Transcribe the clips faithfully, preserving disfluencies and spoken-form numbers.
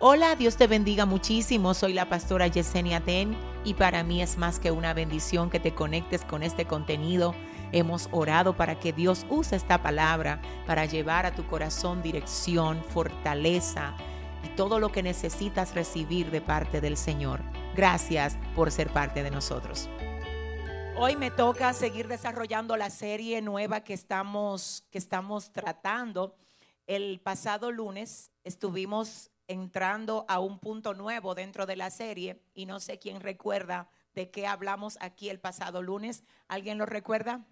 Hola, Dios te bendiga muchísimo. Soy la pastora Yesenia Ten y para mí es más que una bendición que te conectes con este contenido. Hemos orado para que Dios use esta palabra para llevar a tu corazón dirección, fortaleza y todo lo que necesitas recibir de parte del Señor. Gracias por ser parte de nosotros. Hoy me toca seguir desarrollando la serie nueva que estamos, que estamos tratando. El pasado lunes estuvimos entrando a un punto nuevo dentro de la serie y no sé quién recuerda de qué hablamos aquí el pasado lunes. ¿Alguien lo recuerda?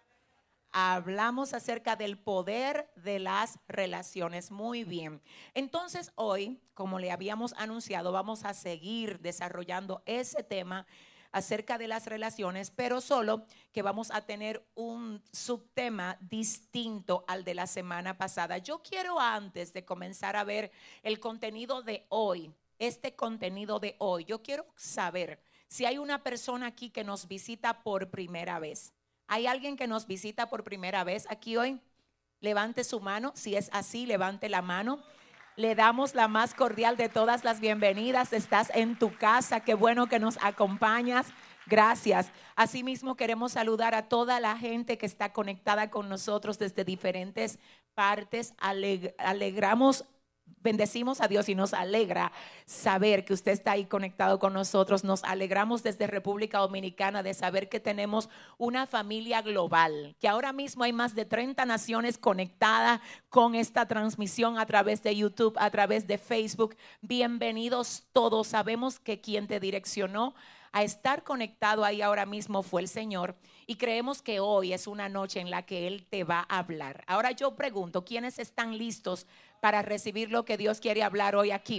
Hablamos acerca del poder de las relaciones. Muy bien. Entonces hoy, como le habíamos anunciado, vamos a seguir desarrollando ese tema acerca de las relaciones, pero solo que vamos a tener un subtema distinto al de la semana pasada. Yo quiero, antes de comenzar a ver el contenido de hoy, este contenido de hoy, yo quiero saber si hay una persona aquí que nos visita por primera vez. ¿Hay alguien que nos visita por primera vez aquí hoy? Levante su mano. Si es así, levante la mano. Le damos la más cordial de todas las bienvenidas. Estás en tu casa, qué bueno que nos acompañas. Gracias. Asimismo, queremos saludar a toda la gente que está conectada con nosotros desde diferentes partes. Aleg- alegramos Bendecimos a Dios y nos alegra saber que usted está ahí conectado con nosotros. Nos alegramos desde República Dominicana de saber que tenemos una familia global, que ahora mismo hay más de treinta naciones conectadas con esta transmisión a través de YouTube, a través de Facebook. Bienvenidos todos. Sabemos que quien te direccionó a estar conectado ahí ahora mismo fue el Señor y creemos que hoy es una noche en la que Él te va a hablar. Ahora yo pregunto, ¿quiénes están listos para recibir lo que Dios quiere hablar hoy aquí?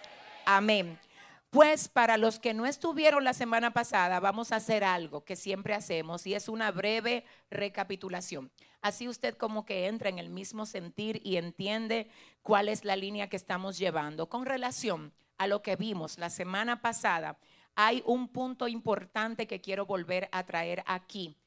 Amén. Pues para los que no estuvieron la semana pasada, vamos a hacer algo que siempre hacemos y es una breve recapitulación. Así usted como que entra en el mismo sentir y entiende cuál es la línea que estamos llevando. Con relación a lo que vimos la semana pasada, hay un punto importante que quiero volver a traer aquí.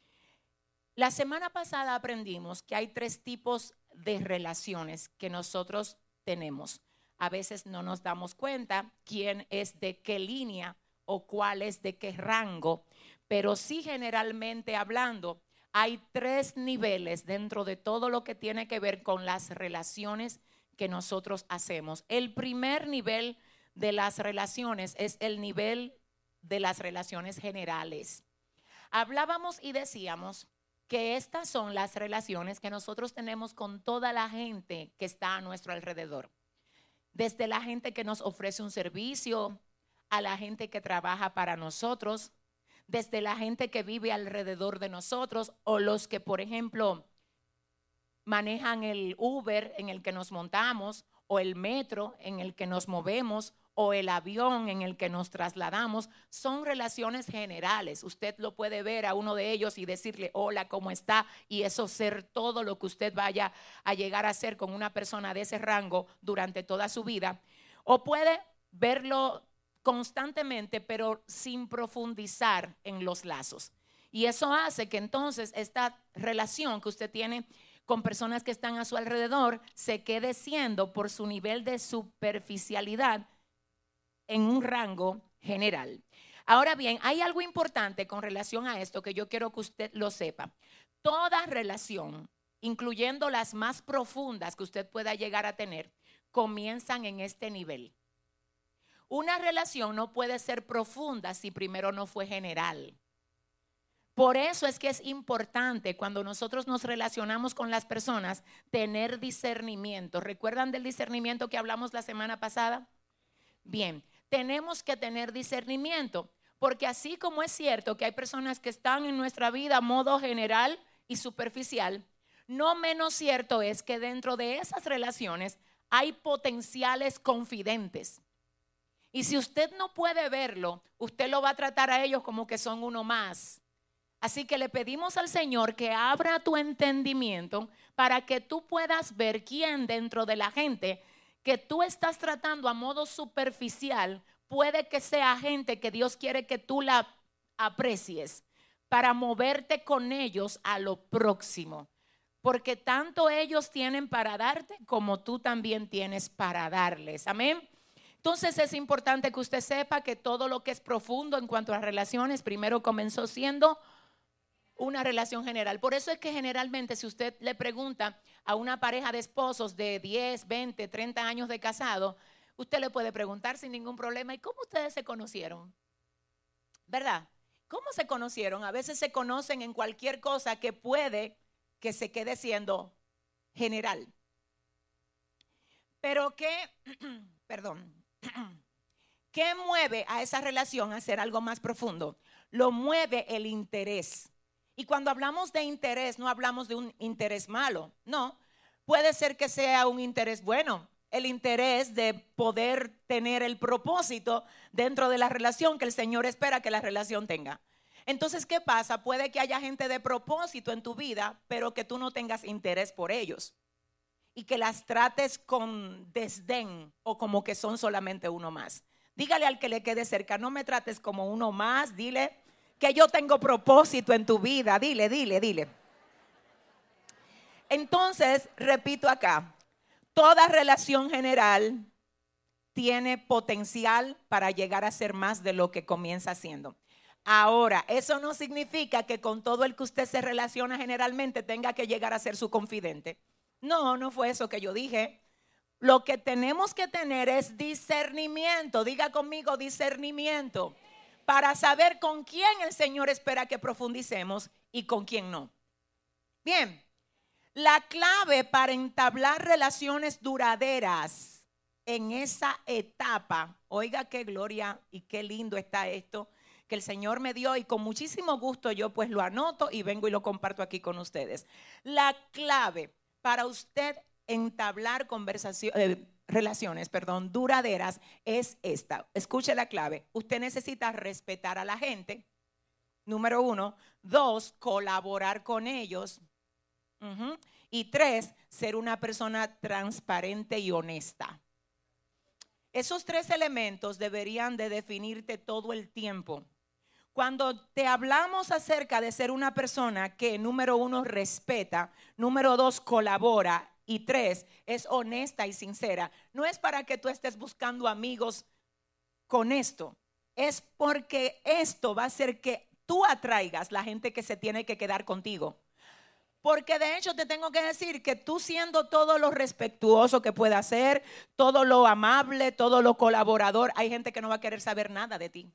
La semana pasada aprendimos que hay tres tipos de relaciones que nosotros tenemos. A veces no nos damos cuenta quién es de qué línea o cuál es de qué rango, pero sí, generalmente hablando, hay tres niveles dentro de todo lo que tiene que ver con las relaciones que nosotros hacemos. El primer nivel de las relaciones es el nivel de las relaciones generales. Hablábamos y decíamos que estas son las relaciones que nosotros tenemos con toda la gente que está a nuestro alrededor. Desde la gente que nos ofrece un servicio, a la gente que trabaja para nosotros, desde la gente que vive alrededor de nosotros o los que, por ejemplo, manejan el Uber en el que nos montamos o el metro en el que nos movemos o el avión en el que nos trasladamos. Son relaciones generales. Usted lo puede ver a uno de ellos y decirle hola, ¿cómo está? Y eso ser todo lo que usted vaya a llegar a hacer con una persona de ese rango durante toda su vida. O puede verlo constantemente, pero sin profundizar en los lazos. Y eso hace que entonces esta relación que usted tiene con personas que están a su alrededor se quede siendo por su nivel de superficialidad en un rango general. Ahora bien, hay algo importante con relación a esto que yo quiero que usted lo sepa. Toda relación, incluyendo las más profundas que usted pueda llegar a tener, comienzan en este nivel. Una relación no puede ser profunda si primero no fue general. Por eso es que es importante cuando nosotros nos relacionamos con las personas tener discernimiento. ¿Recuerdan del discernimiento que hablamos la semana pasada? Bien, tenemos que tener discernimiento, porque así como es cierto que hay personas que están en nuestra vida a modo general y superficial, no menos cierto es que dentro de esas relaciones hay potenciales confidentes. Y si usted no puede verlo, usted lo va a tratar a ellos como que son uno más. Así que le pedimos al Señor que abra tu entendimiento para que tú puedas ver quién dentro de la gente que tú estás tratando a modo superficial puede que sea gente que Dios quiere que tú la aprecies para moverte con ellos a lo próximo. Porque tanto ellos tienen para darte como tú también tienes para darles. Amén. Entonces es importante que usted sepa que todo lo que es profundo en cuanto a relaciones, primero comenzó siendo una relación general. Por eso es que generalmente si usted le pregunta a una pareja de esposos de diez, veinte, treinta años de casado, usted le puede preguntar sin ningún problema, ¿y cómo ustedes se conocieron? ¿Verdad? ¿Cómo se conocieron? A veces se conocen en cualquier cosa que puede que se quede siendo general. Pero ¿qué, perdón, ¿qué mueve a esa relación a ser algo más profundo? Lo mueve el interés. Y cuando hablamos de interés, no hablamos de un interés malo, no. Puede ser que sea un interés bueno, el interés de poder tener el propósito dentro de la relación que el Señor espera que la relación tenga. Entonces, ¿qué pasa? Puede que haya gente de propósito en tu vida, pero que tú no tengas interés por ellos y que las trates con desdén o como que son solamente uno más. Dígale al que le quede cerca, no me trates como uno más, dile que yo tengo propósito en tu vida, dile, dile, dile. Entonces, repito acá, toda relación general tiene potencial para llegar a ser más de lo que comienza siendo. Ahora, eso no significa que con todo el que usted se relaciona generalmente tenga que llegar a ser su confidente. No, no fue eso que yo dije. Lo que tenemos que tener es discernimiento. Diga conmigo, discernimiento. Para saber con quién el Señor espera que profundicemos y con quién no. Bien, la clave para entablar relaciones duraderas en esa etapa, oiga qué gloria y qué lindo está esto que el Señor me dio, y con muchísimo gusto yo pues lo anoto y vengo y lo comparto aquí con ustedes. La clave para usted entablar conversación, eh, relaciones, perdón, duraderas es esta. Escuche la clave. Usted necesita respetar a la gente. Número uno. Dos, colaborar con ellos. Uh-huh. Y tres, ser una persona transparente y honesta. Esos tres elementos deberían de definirte todo el tiempo. Cuando te hablamos acerca de ser una persona que, número uno, respeta, número dos, colabora, y tres, es honesta y sincera, no es para que tú estés buscando amigos con esto, es porque esto va a hacer que tú atraigas la gente que se tiene que quedar contigo. Porque de hecho te tengo que decir que tú, siendo todo lo respetuoso que puedas ser, todo lo amable, todo lo colaborador, hay gente que no va a querer saber nada de ti.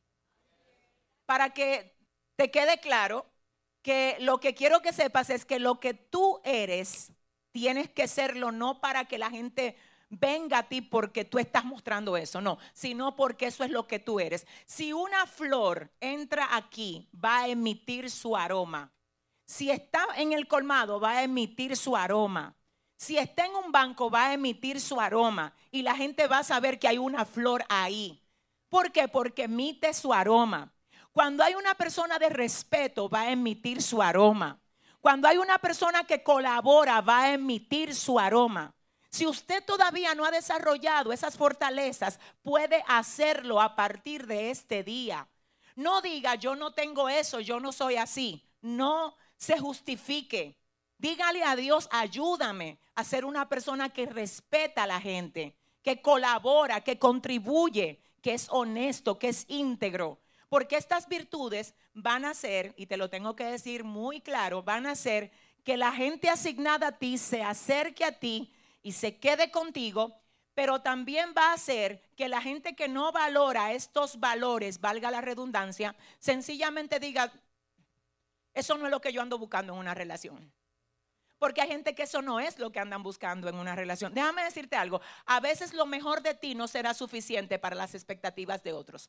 Para que te quede claro que lo que quiero que sepas es que lo que tú eres, tienes que serlo no para que la gente venga a ti porque tú estás mostrando eso, no, sino porque eso es lo que tú eres. Si una flor entra aquí, va a emitir su aroma. Si está en el colmado, va a emitir su aroma. Si está en un banco, va a emitir su aroma. Y la gente va a saber que hay una flor ahí. ¿Por qué? Porque emite su aroma. Cuando hay una persona de respeto, va a emitir su aroma. Cuando hay una persona que colabora, va a emitir su aroma. Si usted todavía no ha desarrollado esas fortalezas, puede hacerlo a partir de este día. No diga, yo no tengo eso, yo no soy así. No se justifique. Dígale a Dios, ayúdame a ser una persona que respeta a la gente, que colabora, que contribuye, que es honesto, que es íntegro. Porque estas virtudes van a hacer, y te lo tengo que decir muy claro, van a hacer que la gente asignada a ti se acerque a ti y se quede contigo, pero también va a hacer que la gente que no valora estos valores, valga la redundancia, sencillamente diga, eso no es lo que yo ando buscando en una relación. Porque hay gente que eso no es lo que andan buscando en una relación. Déjame decirte algo, a veces lo mejor de ti no será suficiente para las expectativas de otros.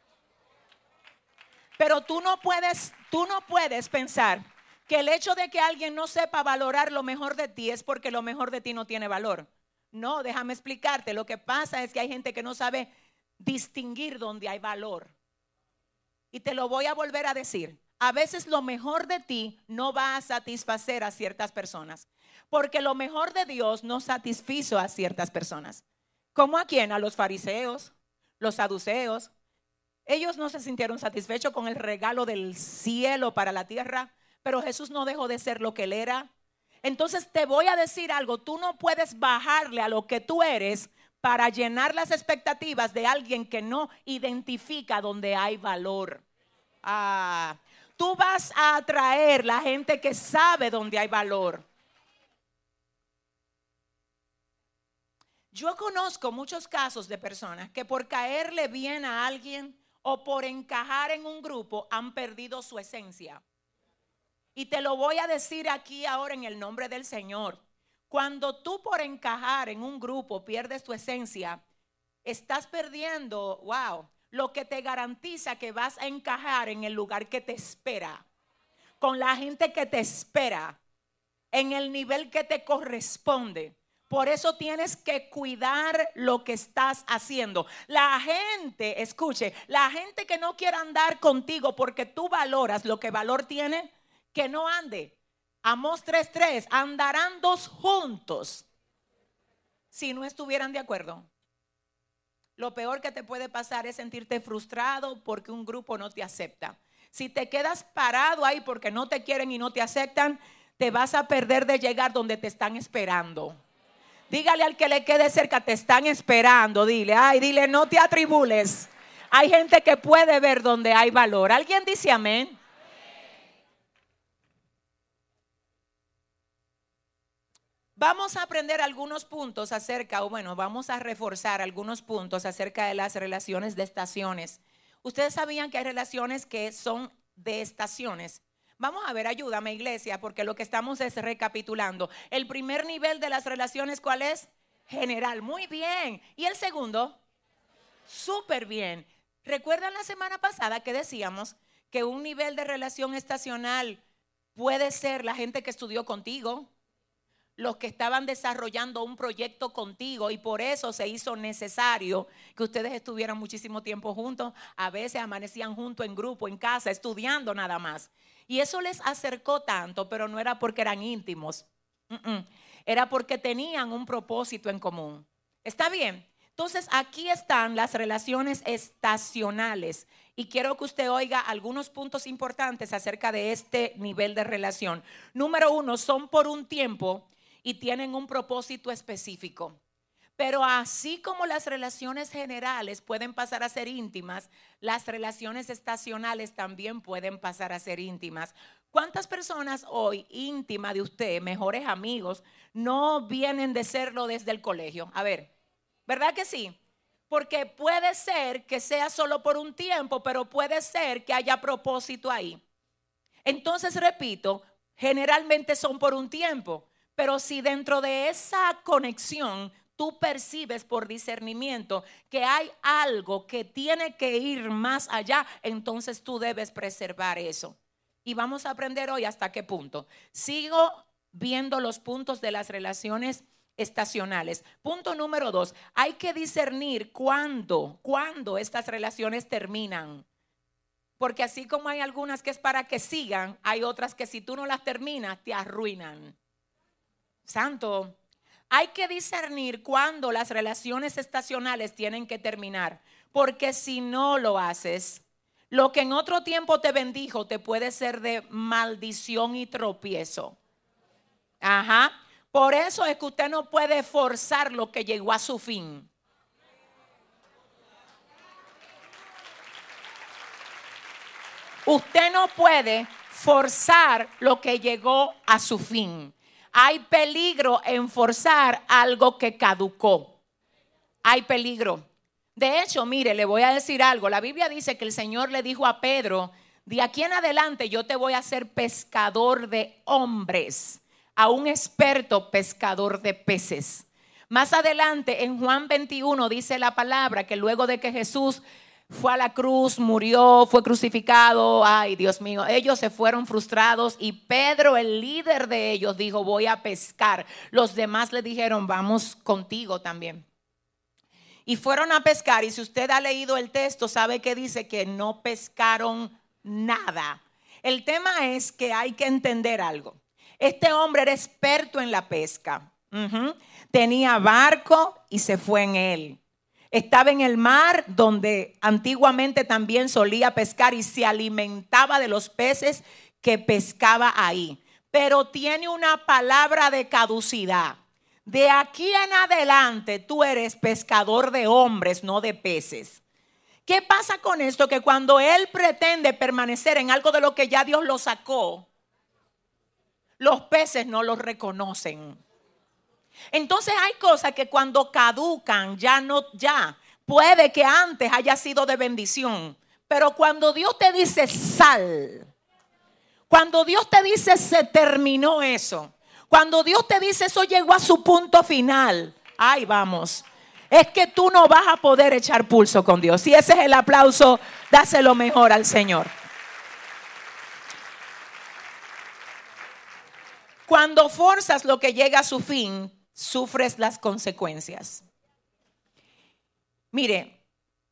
Pero tú no puedes, tú no puedes pensar que el hecho de que alguien no sepa valorar lo mejor de ti es porque lo mejor de ti no tiene valor. No, déjame explicarte. Lo que pasa es que hay gente que no sabe distinguir dónde hay valor. Y te lo voy a volver a decir. A veces lo mejor de ti no va a satisfacer a ciertas personas. Porque lo mejor de Dios no satisfizo a ciertas personas. ¿Cómo a quién? A los fariseos, los saduceos. Ellos no se sintieron satisfechos con el regalo del cielo para la tierra, pero Jesús no dejó de ser lo que él era. Entonces te voy a decir algo, tú no puedes bajarle a lo que tú eres para llenar las expectativas de alguien que no identifica donde hay valor. Ah, tú vas a atraer la gente que sabe dónde hay valor. Yo conozco muchos casos de personas que por caerle bien a alguien o por encajar en un grupo han perdido su esencia. Y te lo voy a decir aquí ahora en el nombre del Señor. Cuando tú por encajar en un grupo pierdes tu esencia, estás perdiendo, wow, lo que te garantiza que vas a encajar en el lugar que te espera, con la gente que te espera, en el nivel que te corresponde. Por eso tienes que cuidar lo que estás haciendo. La gente, escuche, la gente que no quiere andar contigo porque tú valoras lo que valor tiene, que no ande. Amós tres tres, andarán dos juntos si no estuvieran de acuerdo. Lo peor que te puede pasar es sentirte frustrado porque un grupo no te acepta. Si te quedas parado ahí porque no te quieren y no te aceptan, te vas a perder de llegar donde te están esperando. Dígale al que le quede cerca, te están esperando. Dile, ay, dile, no te atribules. Hay gente que puede ver donde hay valor. ¿Alguien dice amén? Amén. Vamos a aprender algunos puntos acerca, o bueno, vamos a reforzar algunos puntos acerca de las relaciones de estaciones. Ustedes sabían que hay relaciones que son de estaciones. Vamos a ver, ayúdame, iglesia, porque lo que estamos es recapitulando. El primer nivel de las relaciones, ¿cuál es? General. Muy bien. ¿Y el segundo? Súper bien. ¿Recuerdan la semana pasada que decíamos que un nivel de relación estacional puede ser la gente que estudió contigo, los que estaban desarrollando un proyecto contigo, y por eso se hizo necesario que ustedes estuvieran muchísimo tiempo juntos? A veces amanecían juntos en grupo, en casa, estudiando nada más. Y eso les acercó tanto, pero no era porque eran íntimos. Uh-uh. Era porque tenían un propósito en común. ¿Está bien? Entonces aquí están las relaciones estacionales. Y quiero que usted oiga algunos puntos importantes acerca de este nivel de relación. Número uno, son por un tiempo y tienen un propósito específico. Pero así como las relaciones generales pueden pasar a ser íntimas, las relaciones estacionales también pueden pasar a ser íntimas. ¿Cuántas personas hoy íntimas de usted, mejores amigos, no vienen de serlo desde el colegio? A ver, ¿verdad que sí? Porque puede ser que sea solo por un tiempo, pero puede ser que haya propósito ahí. Entonces, repito, generalmente son por un tiempo, pero si dentro de esa conexión tú percibes por discernimiento que hay algo que tiene que ir más allá, entonces tú debes preservar eso. Y vamos a aprender hoy hasta qué punto. Sigo viendo los puntos de las relaciones estacionales. Punto número dos, hay que discernir cuándo, cuándo estas relaciones terminan. Porque así como hay algunas que es para que sigan, hay otras que si tú no las terminas te arruinan. Santo. Hay que discernir cuándo las relaciones estacionales tienen que terminar, porque si no lo haces, lo que en otro tiempo te bendijo te puede ser de maldición y tropiezo. Ajá. Por eso es que usted no puede forzar lo que llegó a su fin. Usted no puede forzar lo que llegó a su fin. Hay peligro en forzar algo que caducó. Hay peligro. De hecho, mire, le voy a decir algo. La Biblia dice que el Señor le dijo a Pedro, de aquí en adelante yo te voy a hacer pescador de hombres, a un experto pescador de peces. Más adelante en Juan veintiuno dice la palabra que luego de que Jesús fue a la cruz, murió, fue crucificado, ay Dios mío, ellos se fueron frustrados y Pedro, el líder de ellos, dijo voy a pescar. Los demás le dijeron vamos contigo también. Y fueron a pescar, y si usted ha leído el texto sabe que dice que no pescaron nada. El tema es que hay que entender algo. Este hombre era experto en la pesca. Uh-huh. Tenía barco y se fue en él. Estaba en el mar donde antiguamente también solía pescar y se alimentaba de los peces que pescaba ahí. Pero tiene una palabra de caducidad. de aquí en adelante tú eres pescador de hombres, no de peces. ¿Qué pasa con esto? Que cuando él pretende permanecer en algo de lo que ya Dios lo sacó, los peces no lo reconocen. Entonces hay cosas que cuando caducan ya no, ya puede que antes haya sido de bendición, pero cuando Dios te dice sal, cuando Dios te dice se terminó eso, cuando Dios te dice eso llegó a su punto final, ahí vamos. Es que tú no vas a poder echar pulso con Dios. Si ese es el aplauso, dáselo mejor al Señor. Cuando forzas lo que llega a su fin, sufres las consecuencias. Mire,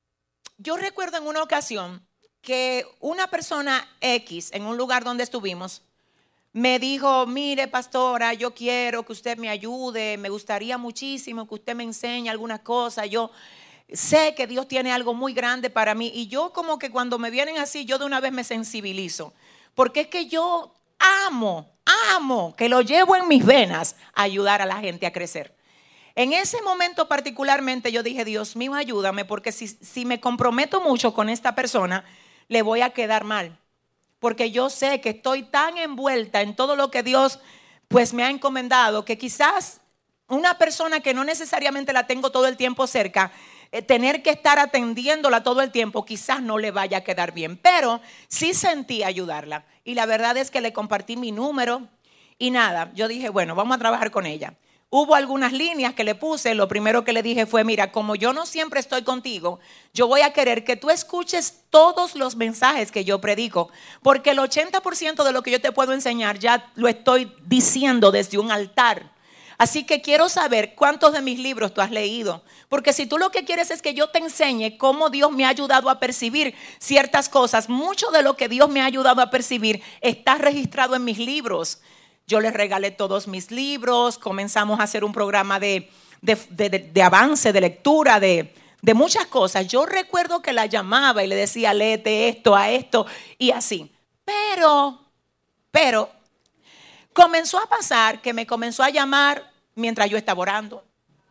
yo recuerdo en una ocasión que una persona X en un lugar donde estuvimos me dijo, mire pastora, yo quiero que usted me ayude, me gustaría muchísimo que usted me enseñe algunas cosas, yo sé que Dios tiene algo muy grande para mí. Y yo como que cuando me vienen así, yo de una vez me sensibilizo, porque es que yo amo, amo, que lo llevo en mis venas a ayudar a la gente a crecer. En ese momento particularmente yo dije, Dios mío, ayúdame, porque si, si me comprometo mucho con esta persona, le voy a quedar mal. Porque yo sé que estoy tan envuelta en todo lo que Dios pues me ha encomendado, que quizás una persona que no necesariamente la tengo todo el tiempo cerca, eh, tener que estar atendiéndola todo el tiempo, quizás no le vaya a quedar bien. Pero sí sentí ayudarla. Y la verdad es que le compartí mi número y nada, yo dije, bueno, vamos a trabajar con ella. Hubo algunas líneas que le puse. Lo primero que le dije fue, mira, como yo no siempre estoy contigo, yo voy a querer que tú escuches todos los mensajes que yo predico, porque el ochenta por ciento de lo que yo te puedo enseñar ya lo estoy diciendo desde un altar. Así que quiero saber cuántos de mis libros tú has leído, porque si tú lo que quieres es que yo te enseñe cómo Dios me ha ayudado a percibir ciertas cosas, mucho de lo que Dios me ha ayudado a percibir está registrado en mis libros. Yo les regalé todos mis libros, comenzamos a hacer un programa de, de, de, de, de avance, de lectura, de, de muchas cosas. Yo recuerdo que la llamaba y le decía, léete esto, a esto y así. Pero, pero, comenzó a pasar que me comenzó a llamar mientras yo estaba orando,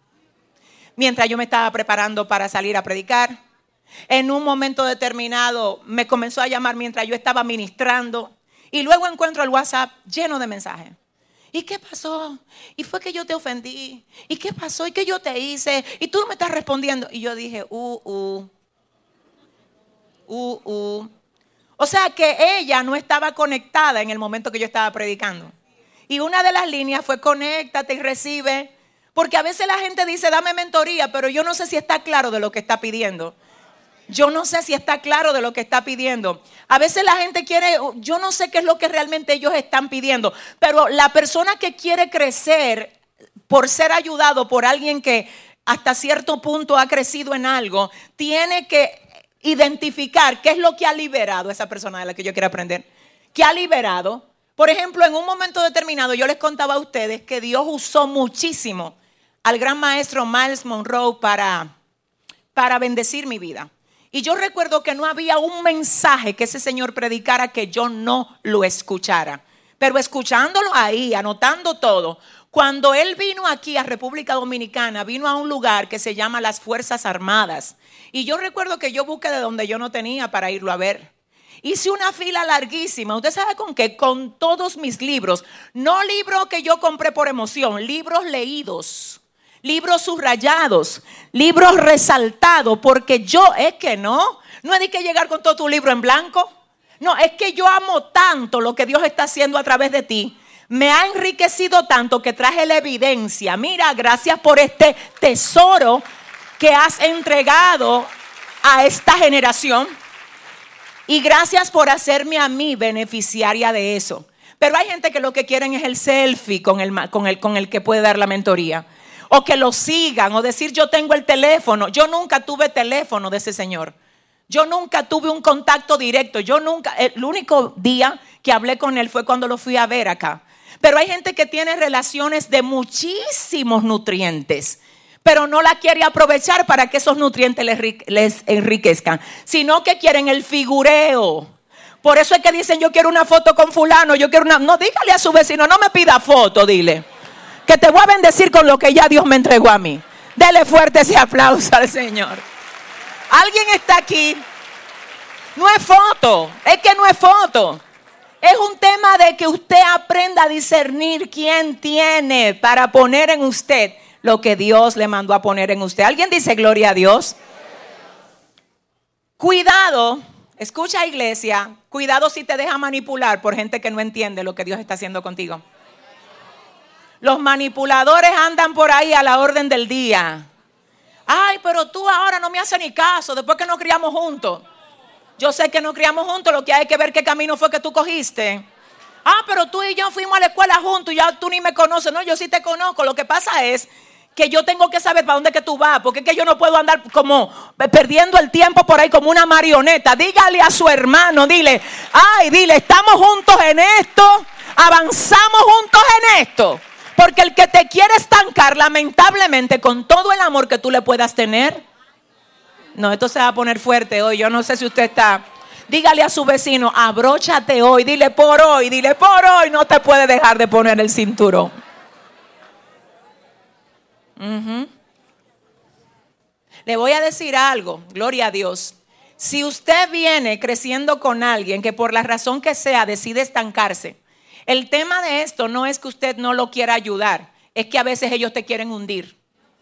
mientras yo me estaba preparando para salir a predicar. En un momento determinado me comenzó a llamar mientras yo estaba ministrando. Y luego encuentro el WhatsApp lleno de mensajes. ¿Y qué pasó? Y fue que yo te ofendí. ¿Y qué pasó? ¿Y qué yo te hice? Y tú no me estás respondiendo. Y yo dije, uh, uh, uh, uh. O sea que ella no estaba conectada en el momento que yo estaba predicando. Y una de las líneas fue conéctate y recibe. Porque a veces la gente dice, dame mentoría, pero yo no sé si está claro de lo que está pidiendo. Yo no sé si está claro de lo que está pidiendo. A veces la gente quiere, yo no sé qué es lo que realmente ellos están pidiendo. Pero la persona que quiere crecer por ser ayudado por alguien que hasta cierto punto ha crecido en algo, tiene que identificar qué es lo que ha liberado a esa persona de la que yo quiero aprender. ¿Qué ha liberado? Por ejemplo, en un momento determinado yo les contaba a ustedes que Dios usó muchísimo al gran maestro Myles Munroe para, para bendecir mi vida. Y yo recuerdo que no había un mensaje que ese señor predicara que yo no lo escuchara. Pero escuchándolo ahí, anotando todo, cuando él vino aquí a República Dominicana, vino a un lugar que se llama las Fuerzas Armadas. Y yo recuerdo que yo busqué de donde yo no tenía para irlo a ver. Hice una fila larguísima. ¿Usted sabe con qué? Con todos mis libros. No libros que yo compré por emoción, libros leídos. Libros subrayados, libros resaltados, porque yo es que no, no es de que llegar con todo tu libro en blanco. No, es que yo amo tanto lo que Dios está haciendo a través de ti. Me ha enriquecido tanto que traje la evidencia. Mira, gracias por este tesoro que has entregado a esta generación. Y gracias por hacerme a mí beneficiaria de eso. Pero hay gente que lo que quieren es el selfie con el, con el, con el que puede dar la mentoría. O que lo sigan, o decir yo tengo el teléfono. Yo nunca tuve teléfono de ese señor. Yo nunca tuve un contacto directo. Yo nunca, el único día que hablé con él fue cuando lo fui a ver acá. Pero hay gente que tiene relaciones de muchísimos nutrientes, pero no la quiere aprovechar para que esos nutrientes les, les enriquezcan, sino que quieren el figureo. Por eso es que dicen yo quiero una foto con fulano, yo quiero una... No, dígale a su vecino, no me pida foto, dile. que te voy a bendecir con lo que ya Dios me entregó a mí. Dele fuerte ese aplauso al Señor. ¿Alguien está aquí? No es foto, es que no es foto. Es un tema de que usted aprenda a discernir quién tiene para poner en usted lo que Dios le mandó a poner en usted. ¿Alguien dice gloria a Dios? Cuidado, escucha, iglesia, cuidado si te deja manipular por gente que no entiende lo que Dios está haciendo contigo. Los manipuladores andan por ahí a la orden del día. Ay, pero tú ahora no me haces ni caso, después que nos criamos juntos. Yo sé que nos criamos juntos, lo que hay que ver qué camino fue que tú cogiste. Ah, pero tú y yo fuimos a la escuela juntos y ya tú ni me conoces. No, yo sí te conozco. Lo que pasa es que yo tengo que saber para dónde que tú vas, porque es que yo no puedo andar como perdiendo el tiempo por ahí como una marioneta. Dígale a su hermano, dile, ay, dile, estamos juntos en esto, avanzamos juntos en esto. Porque el que te quiere estancar, lamentablemente, con todo el amor que tú le puedas tener, no, esto se va a poner fuerte hoy. Yo no sé si usted está. Dígale a su vecino, abróchate hoy, dile por hoy, dile por hoy, no te puede dejar de poner el cinturón. Uh-huh. Le voy a decir algo, gloria a Dios. Si usted viene creciendo con alguien que por la razón que sea decide estancarse, el tema de esto no es que usted no lo quiera ayudar, es que a veces ellos te quieren hundir.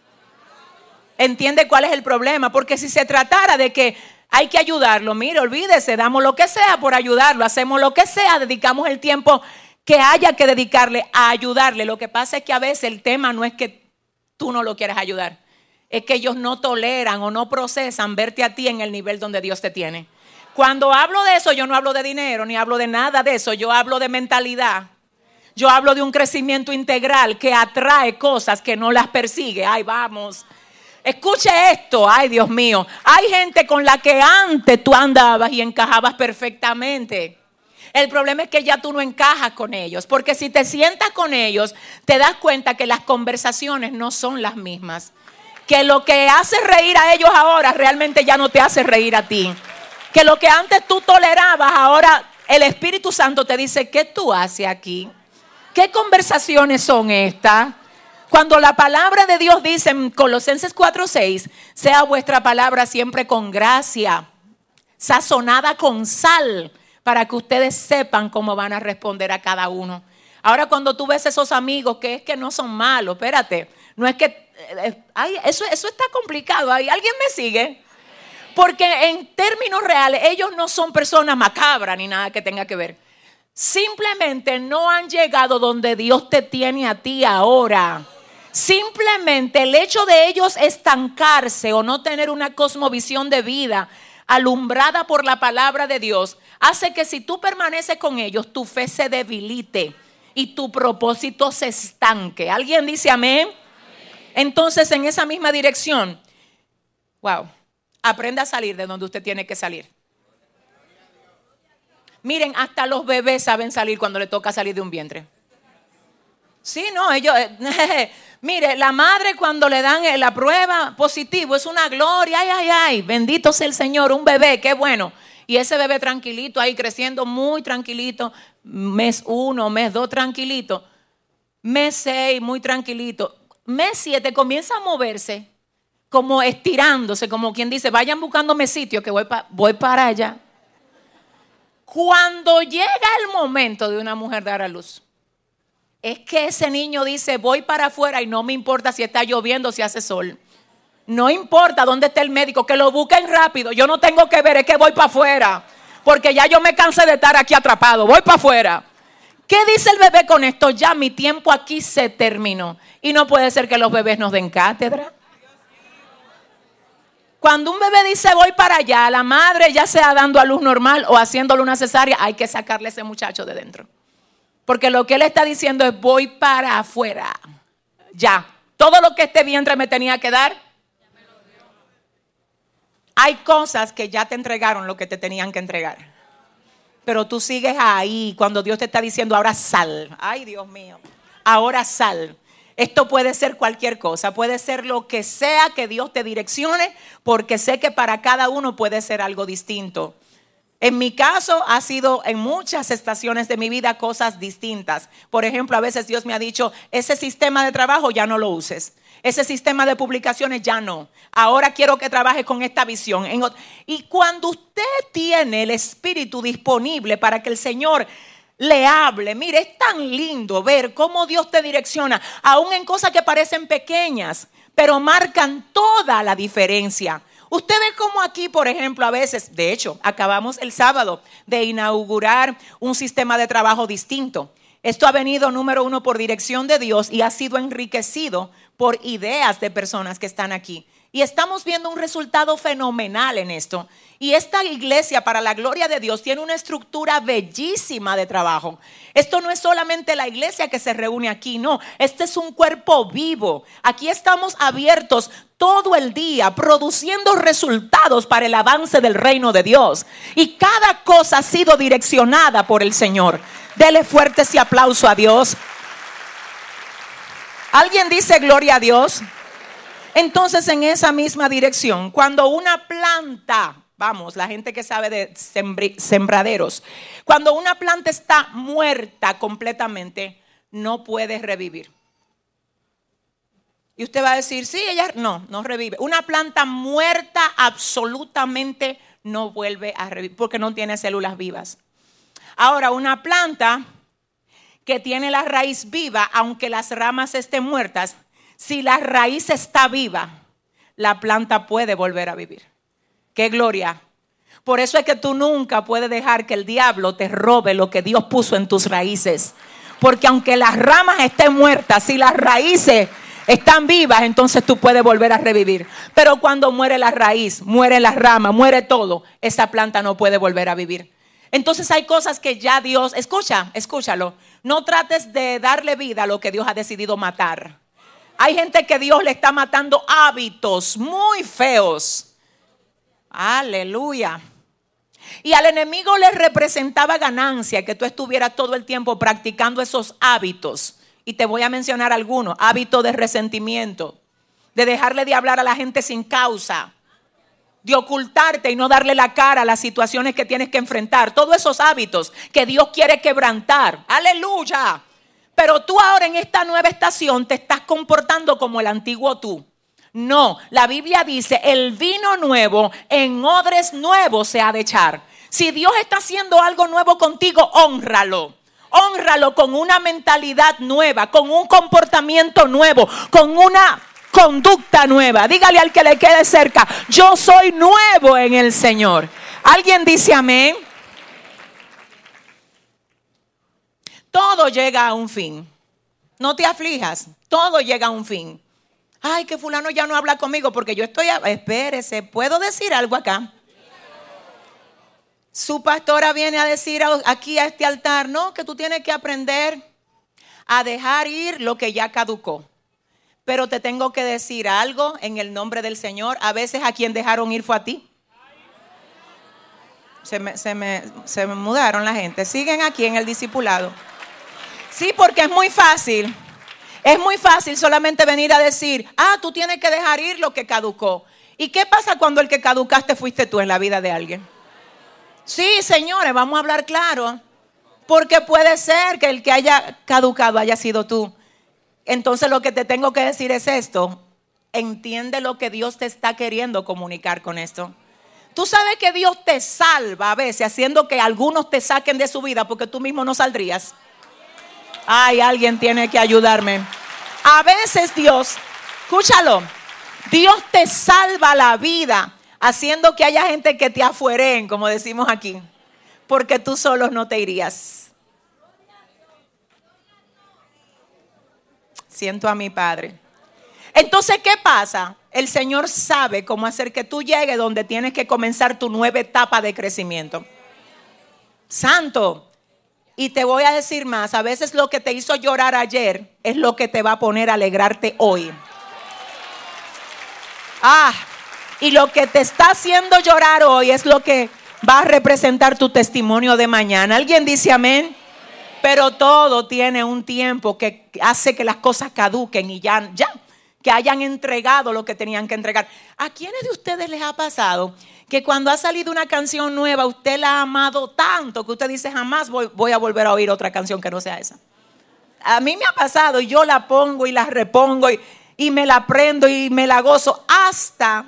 ¿Entiende cuál es el problema? Porque si se tratara de que hay que ayudarlo, mire, olvídese, damos lo que sea por ayudarlo, hacemos lo que sea, dedicamos el tiempo que haya que dedicarle a ayudarle. Lo que pasa es que a veces el tema no es que tú no lo quieres ayudar, es que ellos no toleran o no procesan verte a ti en el nivel donde Dios te tiene. Cuando hablo de eso, yo no hablo de dinero, ni hablo de nada de eso, yo hablo de mentalidad. Yo hablo de un crecimiento integral que atrae cosas que no las persigue. Ay, vamos. Escuche esto, ay Dios mío, hay gente con la que antes tú andabas y encajabas perfectamente. El problema es que ya tú no encajas con ellos, porque si te sientas con ellos, te das cuenta que las conversaciones no son las mismas. Que lo que hace reír a ellos ahora realmente ya no te hace reír a ti. Que lo que antes tú tolerabas, ahora el Espíritu Santo te dice, ¿qué tú haces aquí? ¿Qué conversaciones son estas? Cuando la palabra de Dios dice en Colosenses cuatro seis, sea vuestra palabra siempre con gracia, sazonada con sal, para que ustedes sepan cómo van a responder a cada uno. Ahora cuando tú ves esos amigos que es que no son malos, espérate, no es que, eh, ay, eso, eso está complicado, ¿alguien me sigue? Porque en términos reales ellos no son personas macabras ni nada que tenga que ver. Simplemente no han llegado donde Dios te tiene a ti ahora. Simplemente el hecho de ellos estancarse o no tener una cosmovisión de vida alumbrada por la palabra de Dios hace que si tú permaneces con ellos, tu fe se debilite y tu propósito se estanque. ¿Alguien dice amén? Amén. Entonces, en esa misma dirección, wow, aprenda a salir de donde usted tiene que salir. Miren, hasta los bebés saben salir cuando le toca salir de un vientre. Sí, no, ellos, eh, mire, la madre cuando le dan la prueba positivo es una gloria, ay, ay, ay, bendito sea el Señor, un bebé, qué bueno. Y ese bebé tranquilito ahí creciendo muy tranquilito, mes uno, mes dos tranquilito, mes seis muy tranquilito, mes siete comienza a moverse, como estirándose, como quien dice, vayan buscándome sitio que voy, pa, voy para allá. Cuando llega el momento de una mujer dar a luz, es que ese niño dice, voy para afuera y no me importa si está lloviendo o si hace sol. No importa dónde esté el médico, que lo busquen rápido. Yo no tengo que ver, es que voy para afuera. Porque ya yo me cansé de estar aquí atrapado, voy para afuera. ¿Qué dice el bebé con esto? Ya mi tiempo aquí se terminó. Y no puede ser que los bebés nos den cátedra. Cuando un bebé dice voy para allá, la madre ya sea dando a luz normal o haciéndole una cesárea, hay que sacarle a ese muchacho de dentro. Porque lo que él está diciendo es voy para afuera. Ya, todo lo que este vientre me tenía que dar. Hay cosas que ya te entregaron lo que te tenían que entregar. Pero tú sigues ahí cuando Dios te está diciendo ahora sal. Ay, Dios mío, ahora sal. Esto puede ser cualquier cosa, puede ser lo que sea que Dios te direccione, porque sé que para cada uno puede ser algo distinto. En mi caso ha sido en muchas estaciones de mi vida cosas distintas. Por ejemplo, a veces Dios me ha dicho, ese sistema de trabajo ya no lo uses. Ese sistema de publicaciones ya no. Ahora quiero que trabaje con esta visión. Y cuando usted tiene el espíritu disponible para que el Señor le hable, mire, es tan lindo ver cómo Dios te direcciona, aún en cosas que parecen pequeñas, pero marcan toda la diferencia. Usted ve cómo aquí, por ejemplo, a veces, de hecho, acabamos el sábado de inaugurar un sistema de trabajo distinto. Esto ha venido, número uno, por dirección de Dios y ha sido enriquecido por ideas de personas que están aquí. Y estamos viendo un resultado fenomenal en esto. Y esta iglesia, para la gloria de Dios, tiene una estructura bellísima de trabajo. Esto no es solamente la iglesia que se reúne aquí, no. Este es un cuerpo vivo. Aquí estamos abiertos todo el día, produciendo resultados para el avance del reino de Dios. Y cada cosa ha sido direccionada por el Señor. Dele fuerte ese aplauso a Dios. ¿Alguien dice gloria a Dios? Entonces, en esa misma dirección, cuando una planta, vamos, la gente que sabe de sembri, sembraderos, cuando una planta está muerta completamente, no puede revivir. Y usted va a decir, sí, ella no, no revive. Una planta muerta absolutamente no vuelve a revivir porque no tiene células vivas. Ahora, una planta que tiene la raíz viva, aunque las ramas estén muertas, si la raíz está viva, la planta puede volver a vivir. ¡Qué gloria! Por eso es que tú nunca puedes dejar que el diablo te robe lo que Dios puso en tus raíces. Porque aunque las ramas estén muertas, si las raíces están vivas, entonces tú puedes volver a revivir. Pero cuando muere la raíz, muere la rama, muere todo, esa planta no puede volver a vivir. Entonces hay cosas que ya Dios, escucha, escúchalo, no trates de darle vida a lo que Dios ha decidido matar. Hay gente que Dios le está matando hábitos muy feos. Aleluya. Y al enemigo le representaba ganancia que tú estuvieras todo el tiempo practicando esos hábitos. Y te voy a mencionar algunos. Hábito de resentimiento, de dejarle de hablar a la gente sin causa, de ocultarte y no darle la cara a las situaciones que tienes que enfrentar. Todos esos hábitos que Dios quiere quebrantar. Aleluya. Pero tú ahora en esta nueva estación te estás comportando como el antiguo tú. No, la Biblia dice, el vino nuevo en odres nuevos se ha de echar. Si Dios está haciendo algo nuevo contigo, hónralo. Hónralo con una mentalidad nueva, con un comportamiento nuevo, con una conducta nueva. Dígale al que le quede cerca, yo soy nuevo en el Señor. ¿Alguien dice amén? Todo llega a un fin. No te aflijas, todo llega a un fin. Ay, que fulano ya no habla conmigo porque yo estoy... A... Espérese, ¿puedo decir algo acá? Su pastora viene a decir aquí a este altar, no, que tú tienes que aprender a dejar ir lo que ya caducó. Pero te tengo que decir algo en el nombre del Señor. A veces a quien dejaron ir fue a ti. Se me, se me, se me mudaron la gente. Siguen aquí en el discipulado. Sí, porque es muy fácil. Es muy fácil solamente venir a decir, ah, tú tienes que dejar ir lo que caducó. ¿Y qué pasa cuando el que caducaste fuiste tú en la vida de alguien? Sí, señores, vamos a hablar claro. Porque puede ser que el que haya caducado haya sido tú. Entonces lo que te tengo que decir es esto. Entiende lo que Dios te está queriendo comunicar con esto. Tú sabes que Dios te salva a veces haciendo que algunos te saquen de su vida porque tú mismo no saldrías. Ay, alguien tiene que ayudarme. A veces Dios, escúchalo, Dios te salva la vida haciendo que haya gente que te afueren, como decimos aquí, porque tú solo no te irías. Siento a mi Padre. Entonces, ¿qué pasa? El Señor sabe cómo hacer que tú llegues donde tienes que comenzar tu nueva etapa de crecimiento. Santo. Y te voy a decir más, a veces lo que te hizo llorar ayer es lo que te va a poner a alegrarte hoy. Ah, y lo que te está haciendo llorar hoy es lo que va a representar tu testimonio de mañana. ¿Alguien dice amén? Pero todo tiene un tiempo que hace que las cosas caduquen y ya, ya, que hayan entregado lo que tenían que entregar. ¿A quiénes de ustedes les ha pasado que cuando ha salido una canción nueva, usted la ha amado tanto que usted dice jamás voy, voy a volver a oír otra canción que no sea esa? A mí me ha pasado y yo la pongo y la repongo y, y me la aprendo y me la gozo hasta...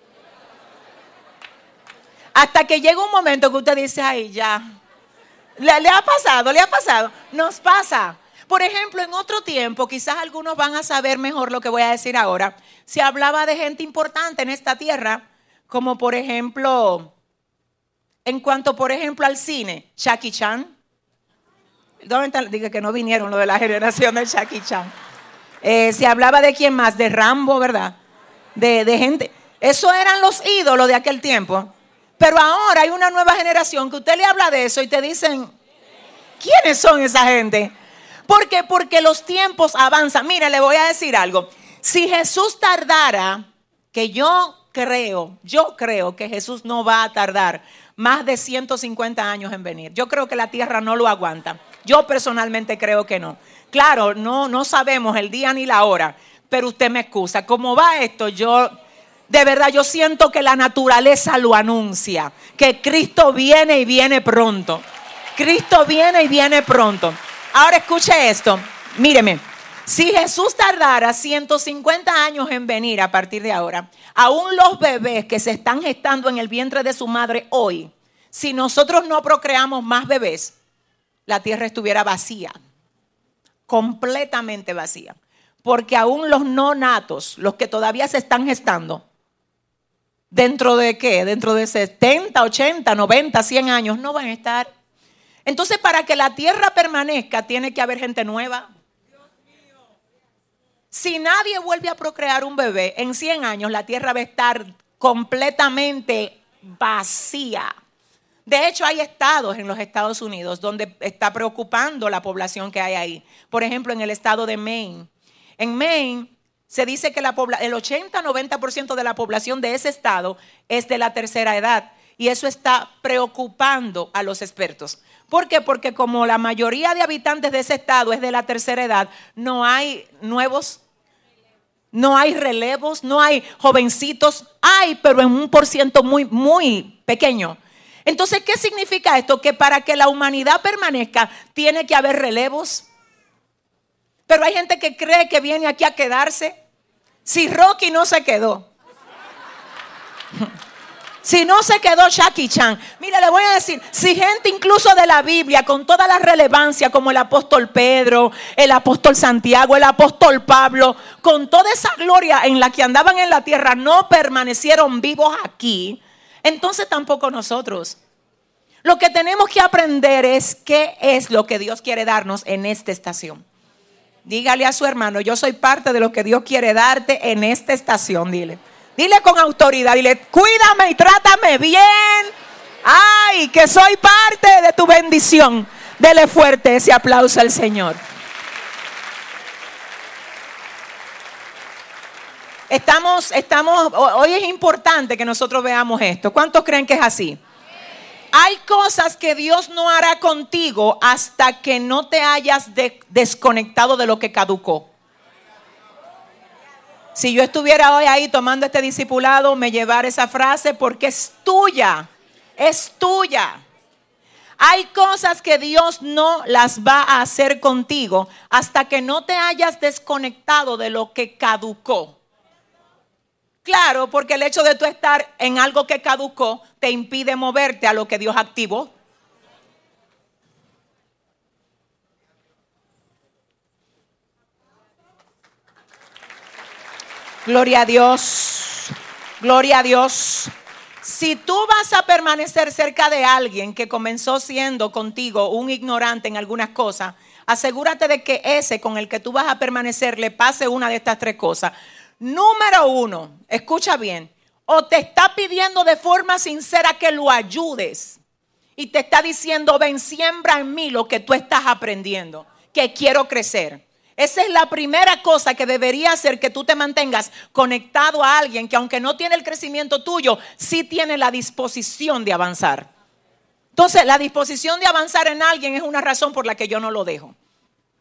Hasta que llega un momento que usted dice, ay, ya. ¿Le, le ha pasado? ¿Le ha pasado? Nos pasa. Por ejemplo, en otro tiempo, quizás algunos van a saber mejor lo que voy a decir ahora. Se hablaba de gente importante en esta tierra, como por ejemplo, en cuanto por ejemplo al cine, Jackie Chan. ¿Dónde están? Dije que no vinieron lo de la generación de Jackie Chan. Eh, se hablaba de quién más, de Rambo, ¿verdad? De, de gente. Esos eran los ídolos de aquel tiempo. Pero ahora hay una nueva generación que usted le habla de eso y te dicen, ¿quiénes son esa gente? ¿Por qué? Porque los tiempos avanzan. Mire, le voy a decir algo. Si Jesús tardara, que yo creo, yo creo que Jesús no va a tardar más de ciento cincuenta años en venir. Yo creo que la tierra no lo aguanta. Yo personalmente creo que no. Claro, no, no sabemos el día ni la hora, pero usted me excusa. ¿Cómo va esto? Yo... De verdad, yo siento que la naturaleza lo anuncia, que Cristo viene y viene pronto. Cristo viene y viene pronto. Ahora escuche esto, míreme. Si Jesús tardara ciento cincuenta años en venir a partir de ahora, aún los bebés que se están gestando en el vientre de su madre hoy, si nosotros no procreamos más bebés, la tierra estuviera vacía, completamente vacía. Porque aún los no natos, los que todavía se están gestando, ¿dentro de qué? Dentro de setenta, ochenta, noventa, cien años no van a estar. Entonces, para que la tierra permanezca, tiene que haber gente nueva. Si nadie vuelve a procrear un bebé, en cien años la tierra va a estar completamente vacía. De hecho, hay estados en los Estados Unidos donde está preocupando la población que hay ahí. Por ejemplo, en el estado de Maine. En Maine se dice que la pobla- el ochenta a noventa por ciento de la población de ese estado es de la tercera edad. Y eso está preocupando a los expertos. ¿Por qué? Porque como la mayoría de habitantes de ese estado es de la tercera edad, no hay nuevos, no hay relevos, no hay jovencitos. Hay, pero en un por ciento muy, muy pequeño. Entonces, ¿qué significa esto? Que para que la humanidad permanezca, tiene que haber relevos. Pero hay gente que cree que viene aquí a quedarse. Si Rocky no se quedó, si no se quedó Jackie Chan, mire, le voy a decir, si gente incluso de la Biblia con toda la relevancia como el apóstol Pedro, el apóstol Santiago, el apóstol Pablo, con toda esa gloria en la que andaban en la tierra, no permanecieron vivos aquí, entonces tampoco nosotros. Lo que tenemos que aprender es qué es lo que Dios quiere darnos en esta estación. Dígale a su hermano, yo soy parte de lo que Dios quiere darte en esta estación, dile. Dile con autoridad, dile, cuídame y trátame bien. Ay, que soy parte de tu bendición. Dele fuerte ese aplauso al Señor. Estamos, estamos, hoy es importante que nosotros veamos esto. ¿Cuántos creen que es así? Hay cosas que Dios no hará contigo hasta que no te hayas de- desconectado de lo que caducó. Si yo estuviera hoy ahí tomando este discipulado, me llevara esa frase porque es tuya, es tuya. Hay cosas que Dios no las va a hacer contigo hasta que no te hayas desconectado de lo que caducó. Claro, porque el hecho de tú estar en algo que caducó te impide moverte a lo que Dios activó. Gloria a Dios, gloria a Dios. Si tú vas a permanecer cerca de alguien que comenzó siendo contigo un ignorante en algunas cosas, asegúrate de que ese con el que tú vas a permanecer le pase una de estas tres cosas. Número uno, escucha bien, o te está pidiendo de forma sincera que lo ayudes y te está diciendo, ven, siembra en mí lo que tú estás aprendiendo, que quiero crecer. Esa es la primera cosa que debería hacer que tú te mantengas conectado a alguien que aunque no tiene el crecimiento tuyo, sí tiene la disposición de avanzar. Entonces, la disposición de avanzar en alguien es una razón por la que yo no lo dejo.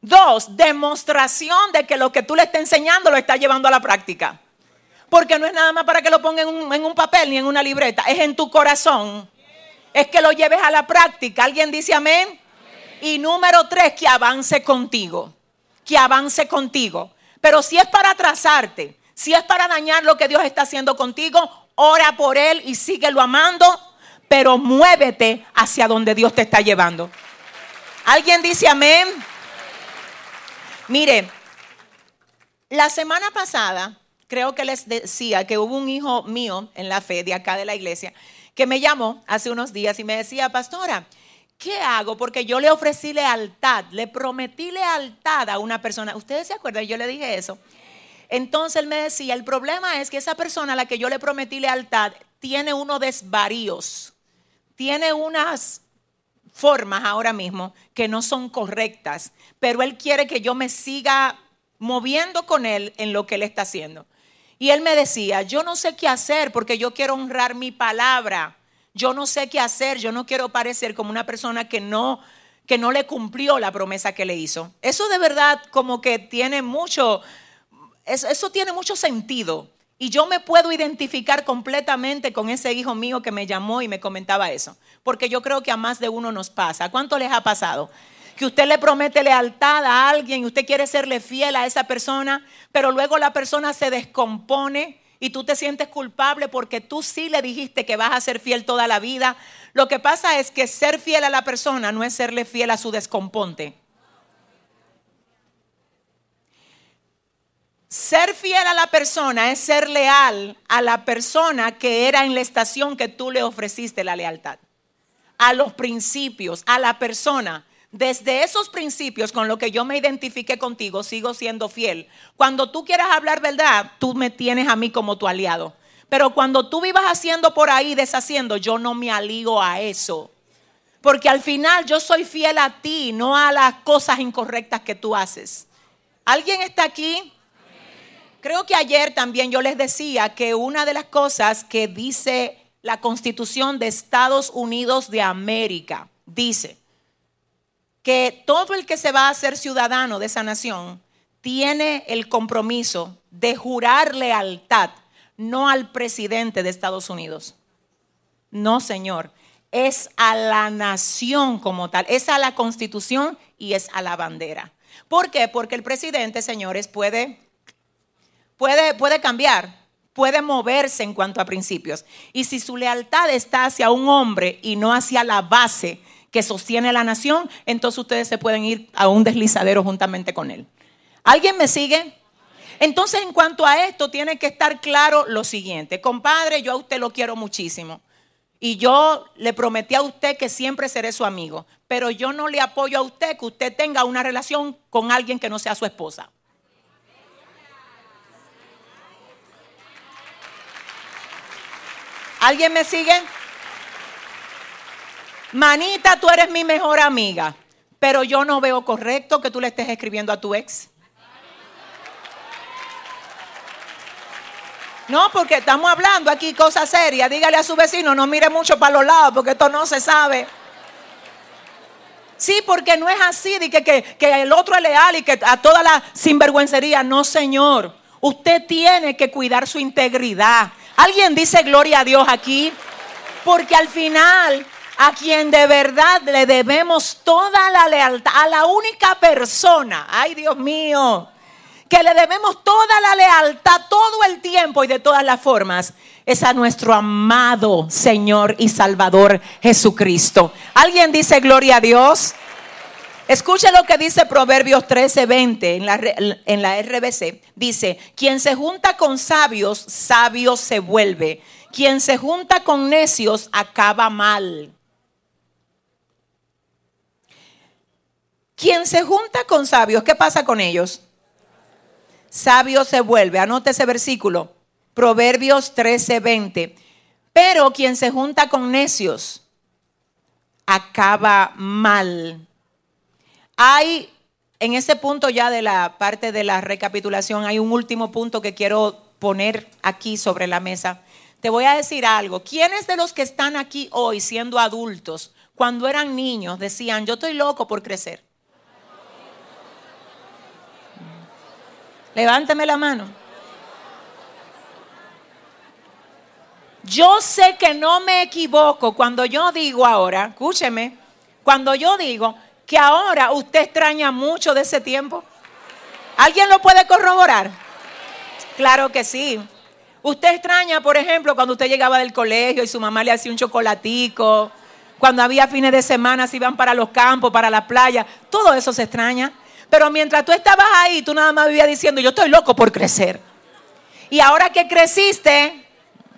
Dos, demostración de que lo que tú le estás enseñando lo estás llevando a la práctica. Porque no es nada más para que lo ponga en un, en un papel ni en una libreta. Es en tu corazón. Es que lo lleves a la práctica. ¿Alguien dice amén? Amén. Y número tres, que avance contigo. Que avance contigo. Pero si es para atrasarte, si es para dañar lo que Dios está haciendo contigo, ora por él y síguelo amando, pero muévete hacia donde Dios te está llevando. ¿Alguien dice amén? Mire, la semana pasada creo que les decía que hubo un hijo mío en la fe de acá de la iglesia que me llamó hace unos días y me decía: pastora, ¿qué hago? Porque yo le ofrecí lealtad, le prometí lealtad a una persona. ¿Ustedes se acuerdan? Yo le dije eso. Entonces él me decía: el problema es que esa persona a la que yo le prometí lealtad tiene unos desvaríos, tiene unas formas ahora mismo que no son correctas, pero él quiere que yo me siga moviendo con él en lo que él está haciendo. Y él me decía: yo no sé qué hacer porque yo quiero honrar mi palabra. Yo no sé qué hacer, yo no quiero parecer como una persona que no, que no le cumplió la promesa que le hizo. Eso de verdad como que tiene mucho, eso, eso tiene mucho sentido. Y yo me puedo identificar completamente con ese hijo mío que me llamó y me comentaba eso. Porque yo creo que a más de uno nos pasa. ¿Cuánto les ha pasado? Que usted le promete lealtad a alguien y usted quiere serle fiel a esa persona, pero luego la persona se descompone y tú te sientes culpable porque tú sí le dijiste que vas a ser fiel toda la vida. Lo que pasa es que ser fiel a la persona no es serle fiel a su descomponte. Ser fiel a la persona es ser leal a la persona que era en la estación que tú le ofreciste la lealtad. A los principios, a la persona. Desde esos principios con los que yo me identifiqué contigo, sigo siendo fiel. Cuando tú quieras hablar verdad, tú me tienes a mí como tu aliado. Pero cuando tú vivas haciendo por ahí, deshaciendo, yo no me alío a eso. Porque al final yo soy fiel a ti, no a las cosas incorrectas que tú haces. ¿Alguien está aquí? Creo que ayer también yo les decía que una de las cosas que dice la Constitución de Estados Unidos de América, dice que todo el que se va a ser ciudadano de esa nación tiene el compromiso de jurar lealtad, no al presidente de Estados Unidos. No, señor, es a la nación como tal, es a la Constitución y es a la bandera. ¿Por qué? Porque el presidente, señores, puede, puede, puede cambiar, puede moverse en cuanto a principios. Y si su lealtad está hacia un hombre y no hacia la base que sostiene la nación, entonces ustedes se pueden ir a un deslizadero juntamente con él. ¿Alguien me sigue? Entonces, en cuanto a esto, tiene que estar claro lo siguiente: compadre, yo a usted lo quiero muchísimo y yo le prometí a usted que siempre seré su amigo, pero yo no le apoyo a usted que usted tenga una relación con alguien que no sea su esposa. ¿Alguien me sigue? Manita, tú eres mi mejor amiga, pero yo no veo correcto que tú le estés escribiendo a tu ex. No, porque estamos hablando aquí cosas serias. Dígale a su vecino, no mire mucho para los lados porque esto no se sabe. Sí, porque no es así de que, que, que el otro es leal y que a toda la sinvergüencería. No, señor. Usted tiene que cuidar su integridad. ¿Alguien dice gloria a Dios aquí? Porque al final, a quien de verdad le debemos toda la lealtad, a la única persona, ay Dios mío, que le debemos toda la lealtad todo el tiempo y de todas las formas, es a nuestro amado Señor y Salvador Jesucristo. ¿Alguien dice gloria a Dios? Escuche lo que dice Proverbios trece veinte en la, en la R B C. Dice: quien se junta con sabios, sabio se vuelve. Quien se junta con necios, acaba mal. Quien se junta con sabios, ¿qué pasa con ellos? Sabio se vuelve. Anote ese versículo. Proverbios trece veinte. Pero quien se junta con necios, acaba mal. Hay, en ese punto ya de la parte de la recapitulación, hay un último punto que quiero poner aquí sobre la mesa. Te voy a decir algo. ¿Quiénes de los que están aquí hoy siendo adultos, cuando eran niños, decían: yo estoy loco por crecer? Levánteme la mano. Yo sé que no me equivoco cuando yo digo ahora, escúcheme, cuando yo digo que ahora usted extraña mucho de ese tiempo. ¿Alguien lo puede corroborar? Claro que sí. Usted extraña, por ejemplo, cuando usted llegaba del colegio y su mamá le hacía un chocolatico, cuando había fines de semana se iban para los campos, para la playa, todo eso se extraña. Pero mientras tú estabas ahí, tú nada más vivías diciendo, yo estoy loco por crecer. Y ahora que creciste,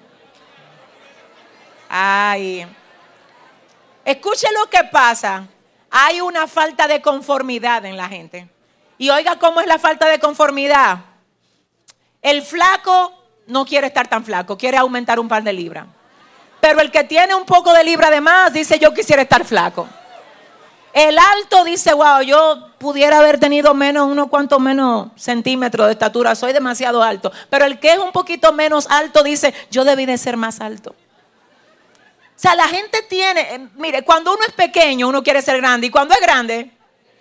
ay, escuche lo que pasa. Hay una falta de conformidad en la gente. Y oiga cómo es la falta de conformidad. El flaco no quiere estar tan flaco, quiere aumentar un par de libras. Pero el que tiene un poco de libra de más dice, yo quisiera estar flaco. El alto dice, wow, yo pudiera haber tenido menos, unos cuantos menos centímetros de estatura, soy demasiado alto. Pero el que es un poquito menos alto dice, yo debí de ser más alto. O sea, la gente tiene, eh, mire, cuando uno es pequeño, uno quiere ser grande. Y cuando es grande,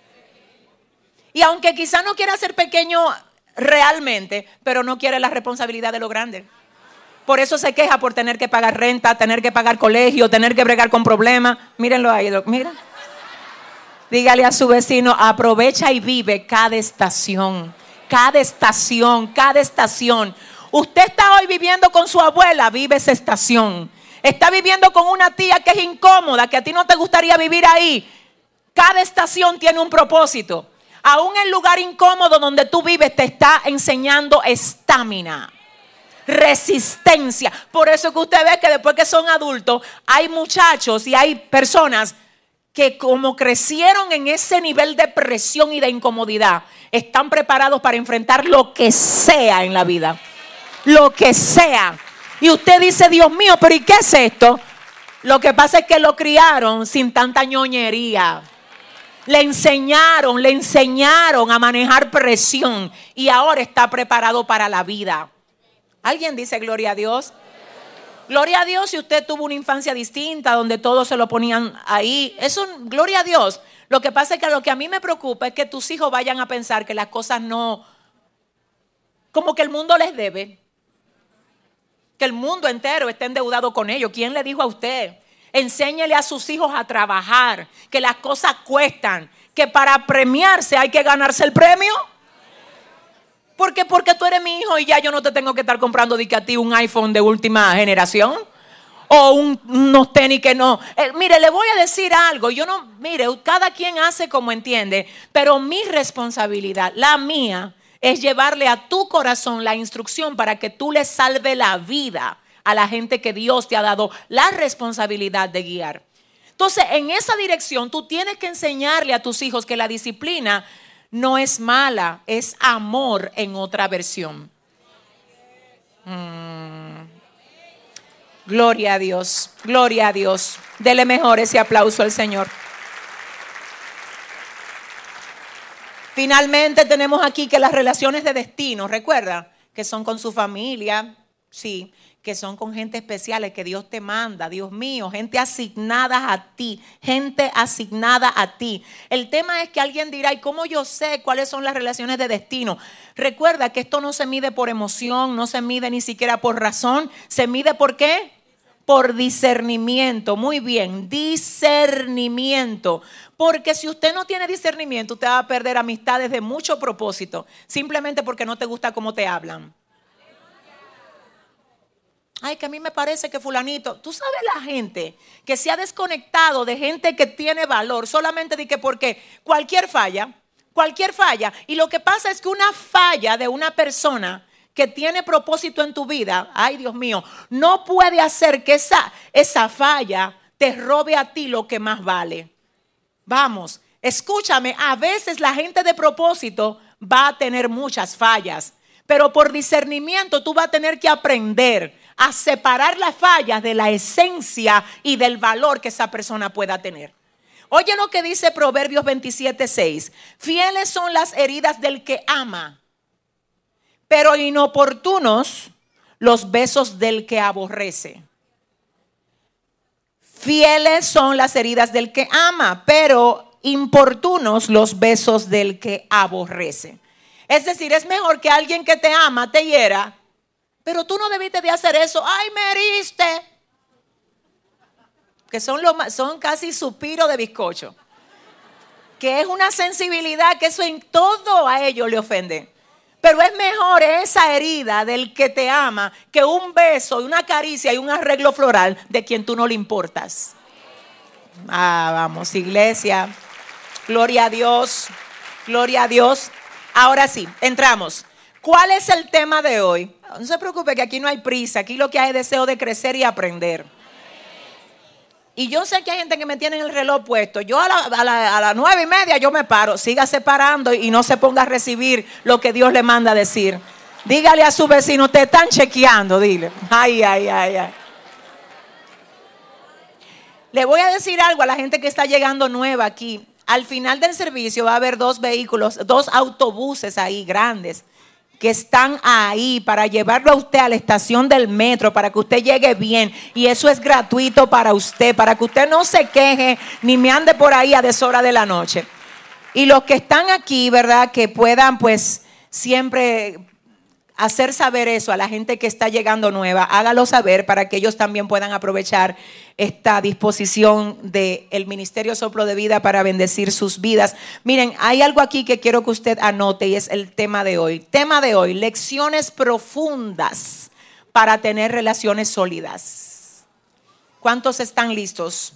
y aunque quizá no quiera ser pequeño realmente, pero no quiere la responsabilidad de lo grande. Por eso se queja por tener que pagar renta, tener que pagar colegio, tener que bregar con problemas. Mírenlo ahí, mira. Dígale a su vecino, aprovecha y vive cada estación, cada estación, cada estación. Usted está hoy viviendo con su abuela, vive esa estación. Está viviendo con una tía que es incómoda, que a ti no te gustaría vivir ahí. Cada estación tiene un propósito. Aún el lugar incómodo donde tú vives te está enseñando estamina, resistencia. Por eso que usted ve que después que son adultos, hay muchachos y hay personas que como crecieron en ese nivel de presión y de incomodidad, están preparados para enfrentar lo que sea en la vida. Lo que sea. Y usted dice, Dios mío, pero ¿y qué es esto? Lo que pasa es que lo criaron sin tanta ñoñería. Le enseñaron, le enseñaron a manejar presión y ahora está preparado para la vida. ¿Alguien dice gloria a Dios? Gloria a Dios si usted tuvo una infancia distinta donde todos se lo ponían ahí. Eso, gloria a Dios. Lo que pasa es que lo que a mí me preocupa es que tus hijos vayan a pensar que las cosas no, como que el mundo les debe. Que el mundo entero esté endeudado con ellos. ¿Quién le dijo a usted? Enséñele a sus hijos a trabajar, que las cosas cuestan, que para premiarse hay que ganarse el premio. Porque porque tú eres mi hijo y ya yo no te tengo que estar comprando de que a ti un iPhone de última generación o un, unos tenis que no. Eh, mire, le voy a decir algo. Yo no, mire, cada quien hace como entiende, pero mi responsabilidad, la mía, es llevarle a tu corazón la instrucción para que tú le salve la vida a la gente que Dios te ha dado la responsabilidad de guiar. Entonces, en esa dirección, tú tienes que enseñarle a tus hijos que la disciplina no es mala, es amor en otra versión. Mm. Gloria a Dios, gloria a Dios. Dele mejor ese aplauso al Señor. Finalmente tenemos aquí que las relaciones de destino, recuerda, que son con su familia, sí, que son con gente especial que Dios te manda, Dios mío, gente asignada a ti, gente asignada a ti. El tema es que alguien dirá, ¿y cómo yo sé cuáles son las relaciones de destino? Recuerda que esto no se mide por emoción, no se mide ni siquiera por razón, se mide ¿por qué? Por discernimiento. Muy bien, discernimiento. Porque si usted no tiene discernimiento, usted va a perder amistades de mucho propósito, simplemente porque no te gusta cómo te hablan. Ay, que a mí me parece que fulanito. Tú sabes la gente que se ha desconectado de gente que tiene valor solamente de que porque cualquier falla, cualquier falla. Y lo que pasa es que una falla de una persona que tiene propósito en tu vida, ay Dios mío, no puede hacer que esa, esa falla te robe a ti lo que más vale. Vamos, escúchame, a veces la gente de propósito va a tener muchas fallas, pero por discernimiento tú vas a tener que aprender a separar las fallas de la esencia y del valor que esa persona pueda tener. Oye lo que dice Proverbios veintisiete seis. Fieles son las heridas del que ama, pero inoportunos los besos del que aborrece. Fieles son las heridas del que ama, pero importunos los besos del que aborrece. Es decir, es mejor que alguien que te ama te hiera, pero tú no debiste de hacer eso. ¡Ay, me heriste! Que son, lo, son casi suspiros de bizcocho. Que es una sensibilidad que eso en todo a ellos le ofende. Pero es mejor esa herida del que te ama que un beso y una caricia y un arreglo floral de quien tú no le importas. Ah, vamos, iglesia. Gloria a Dios. Gloria a Dios. Ahora sí, entramos. ¿Cuál es el tema de hoy? No se preocupe que aquí no hay prisa. Aquí lo que hay es deseo de crecer y aprender. Y yo sé que hay gente que me tiene el reloj puesto. Yo a, la, a, la, a las nueve y media yo me paro. Siga separando y no se ponga a recibir lo que Dios le manda a decir. Dígale a su vecino, te están chequeando, dile. Ay, ay, ay, ay. Le voy a decir algo a la gente que está llegando nueva aquí. Al final del servicio va a haber dos vehículos, dos autobuses ahí grandes que están ahí para llevarlo a usted a la estación del metro, para que usted llegue bien. Y eso es gratuito para usted, para que usted no se queje ni me ande por ahí a deshora de la noche. Y los que están aquí, ¿verdad? Que puedan pues siempre hacer saber eso a la gente que está llegando nueva. Hágalo saber para que ellos también puedan aprovechar esta disposición del Ministerio Soplo de Vida para bendecir sus vidas. Miren, hay algo aquí que quiero que usted anote y es el tema de hoy. Tema de hoy, lecciones profundas para tener relaciones sólidas. ¿Cuántos están listos?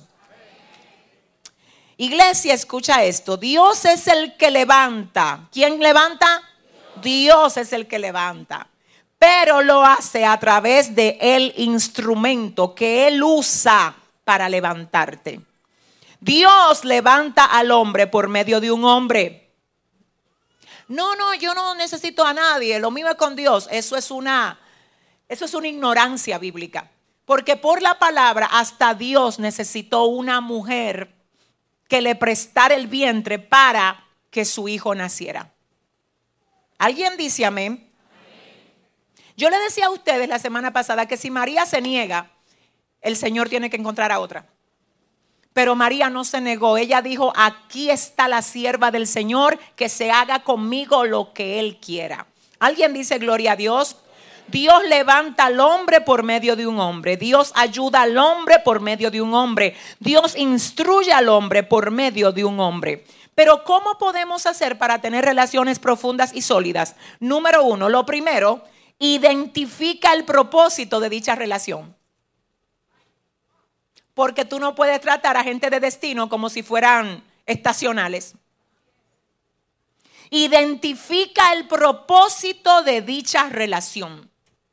Iglesia, escucha esto. Dios es el que levanta. ¿Quién levanta? Dios es el que levanta, pero lo hace a través de el instrumento que Él usa para levantarte. Dios levanta al hombre por medio de un hombre. No, no, yo no necesito a nadie, lo mío es con Dios. Eso es una, eso es una ignorancia bíblica, porque por la palabra hasta Dios necesitó una mujer que le prestara el vientre para que su hijo naciera. ¿Alguien dice amén? Amén? Yo le decía a ustedes la semana pasada que si María se niega, el Señor tiene que encontrar a otra. Pero María no se negó. Ella dijo, aquí está la sierva del Señor, que se haga conmigo lo que Él quiera. ¿Alguien dice gloria a Dios? Dios levanta al hombre por medio de un hombre. Dios ayuda al hombre por medio de un hombre. Dios instruye al hombre por medio de un hombre. Pero ¿cómo podemos hacer para tener relaciones profundas y sólidas? Número uno, lo primero, identifica el propósito de dicha relación. Porque tú no puedes tratar a gente de destino como si fueran estacionales. Identifica el propósito de dicha relación.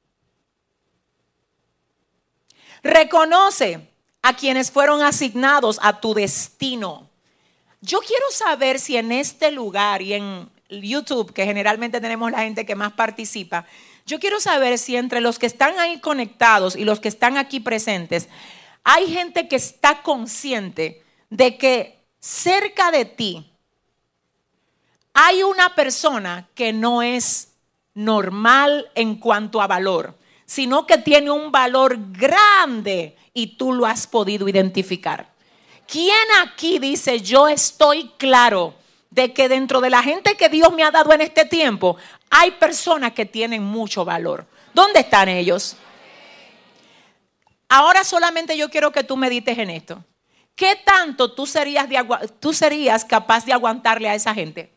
Reconoce a quienes fueron asignados a tu destino. Yo quiero saber si en este lugar y en YouTube, que generalmente tenemos la gente que más participa, yo quiero saber si entre los que están ahí conectados y los que están aquí presentes, hay gente que está consciente de que cerca de ti hay una persona que no es normal en cuanto a valor, sino que tiene un valor grande y tú lo has podido identificar. ¿Quién aquí dice, yo estoy claro de que dentro de la gente que Dios me ha dado en este tiempo, hay personas que tienen mucho valor? ¿Dónde están ellos? Ahora solamente yo quiero que tú medites en esto. ¿Qué tanto tú serías, de agu- tú serías capaz de aguantarle a esa gente?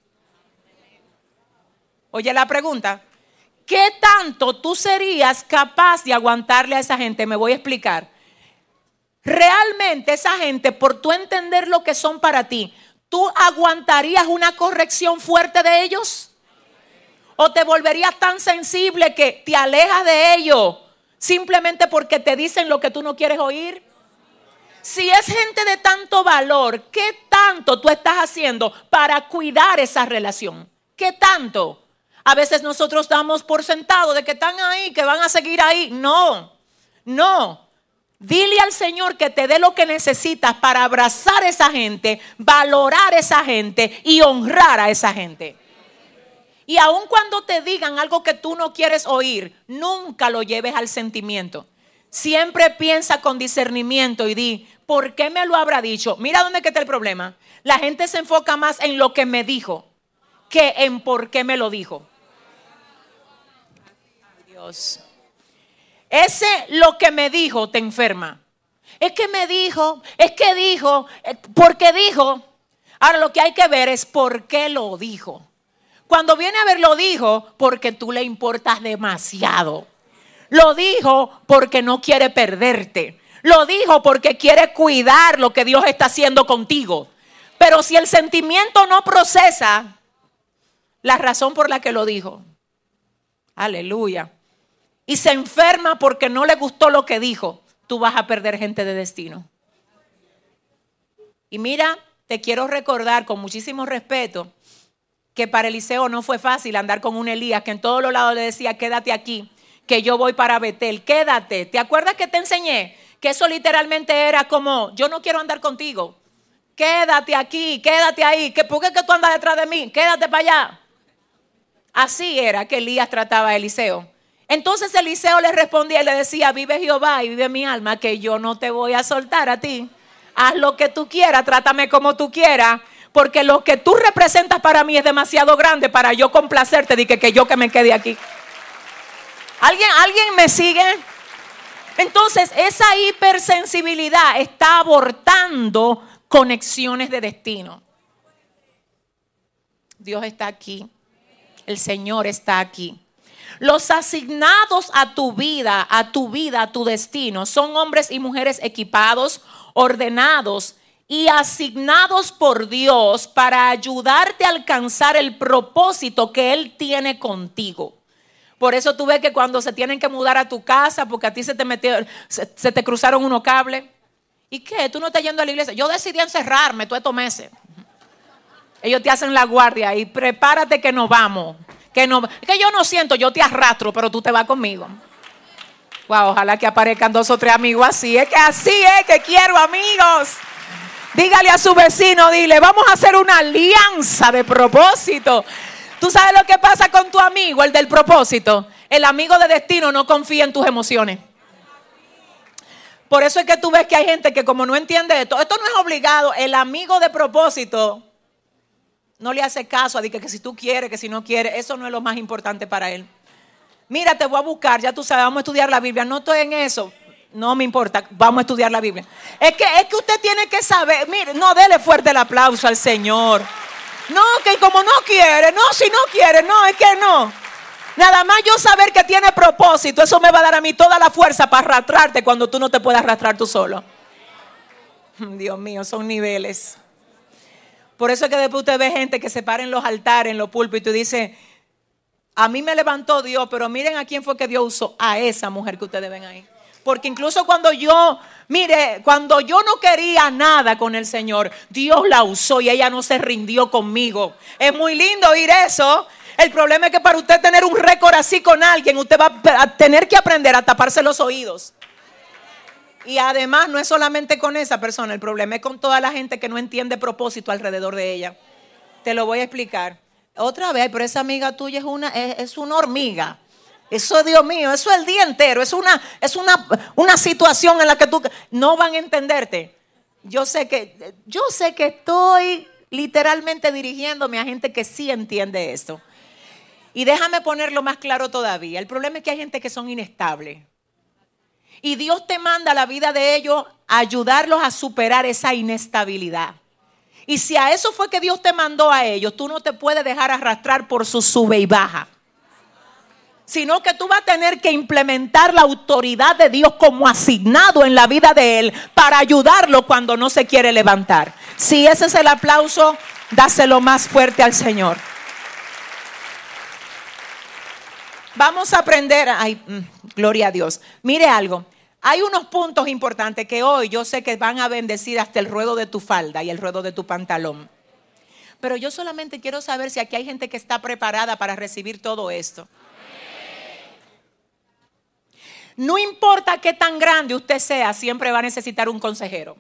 Oye la pregunta. ¿Qué tanto tú serías capaz de aguantarle a esa gente? Me voy a explicar. Realmente esa gente, por tú entender lo que son para ti, ¿tú aguantarías una corrección fuerte de ellos? ¿O te volverías tan sensible que te alejas de ellos simplemente porque te dicen lo que tú no quieres oír? Si es gente de tanto valor, ¿qué tanto tú estás haciendo para cuidar esa relación? ¿Qué tanto? A veces nosotros damos por sentado de que están ahí, que van a seguir ahí. No, no. Dile al Señor que te dé lo que necesitas para abrazar a esa gente, valorar a esa gente y honrar a esa gente. Y aun cuando te digan algo que tú no quieres oír, nunca lo lleves al sentimiento. Siempre piensa con discernimiento y di, ¿por qué me lo habrá dicho? Mira dónde está el problema. La gente se enfoca más en lo que me dijo que en por qué me lo dijo. Dios. Ese lo que me dijo te enferma. Es que me dijo, es que dijo, porque dijo. Ahora lo que hay que ver es por qué lo dijo. Cuando viene a ver, lo dijo porque tú le importas demasiado. Lo dijo porque no quiere perderte. Lo dijo porque quiere cuidar lo que Dios está haciendo contigo. Pero si el sentimiento no procesa la razón por la que lo dijo, aleluya, y se enferma porque no le gustó lo que dijo, tú vas a perder gente de destino. Y mira, te quiero recordar con muchísimo respeto que para Eliseo no fue fácil andar con un Elías que en todos los lados le decía: quédate aquí, que yo voy para Betel, quédate. ¿Te acuerdas que te enseñé? Que eso literalmente era como: yo no quiero andar contigo, quédate aquí, quédate ahí. ¿Por qué que tú andas detrás de mí? Quédate para allá. Así era que Elías trataba a Eliseo. Entonces Eliseo le respondía y le decía: vive Jehová y vive mi alma, que yo no te voy a soltar a ti. Haz lo que tú quieras, trátame como tú quieras, porque lo que tú representas para mí es demasiado grande para yo complacerte de que, que yo que me quede aquí. ¿Alguien, ¿Alguien me sigue? Entonces esa hipersensibilidad está abortando conexiones de destino. Dios está aquí. El Señor está aquí. Los asignados a tu vida, a tu vida, a tu destino, son hombres y mujeres equipados, ordenados y asignados por Dios para ayudarte a alcanzar el propósito que Él tiene contigo. Por eso tú ves que cuando se tienen que mudar a tu casa, porque a ti se te metió, se, se te cruzaron unos cables. ¿Y qué? ¿Tú no estás yendo a la iglesia? Yo decidí encerrarme todos estos meses. Ellos te hacen la guardia y prepárate que nos vamos. Que, no, que yo no siento, yo te arrastro, pero tú te vas conmigo. Wow, ojalá que aparezcan dos o tres amigos así. Es que así es que quiero amigos. Dígale a su vecino, dile: vamos a hacer una alianza de propósito. ¿Tú sabes lo que pasa con tu amigo, el del propósito? El amigo de destino no confía en tus emociones. Por eso es que tú ves que hay gente que como no entiende esto, esto no es obligado. El amigo de propósito no le hace caso a que, que si tú quieres, que si no quieres, eso no es lo más importante para él. Mira, te voy a buscar, ya tú sabes, vamos a estudiar la Biblia. No estoy en eso, no me importa, vamos a estudiar la Biblia. Es que, es que usted tiene que saber, mire, no, dele fuerte el aplauso al Señor. No, que como no quiere, no, si no quiere, no, es que no. Nada más yo saber que tiene propósito, eso me va a dar a mí toda la fuerza para arrastrarte cuando tú no te puedas arrastrar tú solo. Dios mío, son niveles. Por eso es que después usted ve gente que se para en los altares, en los púlpitos y dice: a mí me levantó Dios, pero miren a quién fue que Dios usó, a esa mujer que ustedes ven ahí. Porque incluso cuando yo, mire, cuando yo no quería nada con el Señor, Dios la usó y ella no se rindió conmigo. Es muy lindo oír eso. El problema es que para usted tener un récord así con alguien, usted va a tener que aprender a taparse los oídos. Y además no es solamente con esa persona, el problema es con toda la gente que no entiende propósito alrededor de ella. Te lo voy a explicar. Otra vez, pero esa amiga tuya es una, es, es una hormiga. Eso, Dios mío, eso es el día entero. Es una, es una, una situación en la que tú no van a entenderte. Yo sé que, yo sé que estoy literalmente dirigiéndome a gente que sí entiende esto. Y déjame ponerlo más claro todavía. El problema es que hay gente que son inestables. Y Dios te manda a la vida de ellos a ayudarlos a superar esa inestabilidad. Y si a eso fue que Dios te mandó a ellos, tú no te puedes dejar arrastrar por su sube y baja. Sino que tú vas a tener que implementar la autoridad de Dios como asignado en la vida de Él para ayudarlo cuando no se quiere levantar. Si ese es el aplauso, dáselo más fuerte al Señor. Vamos a aprender. Ay, gloria a Dios. Mire algo. Hay unos puntos importantes que hoy yo sé que van a bendecir hasta el ruedo de tu falda y el ruedo de tu pantalón. Pero yo solamente quiero saber si aquí hay gente que está preparada para recibir todo esto. No importa qué tan grande usted sea, siempre va a necesitar un consejero.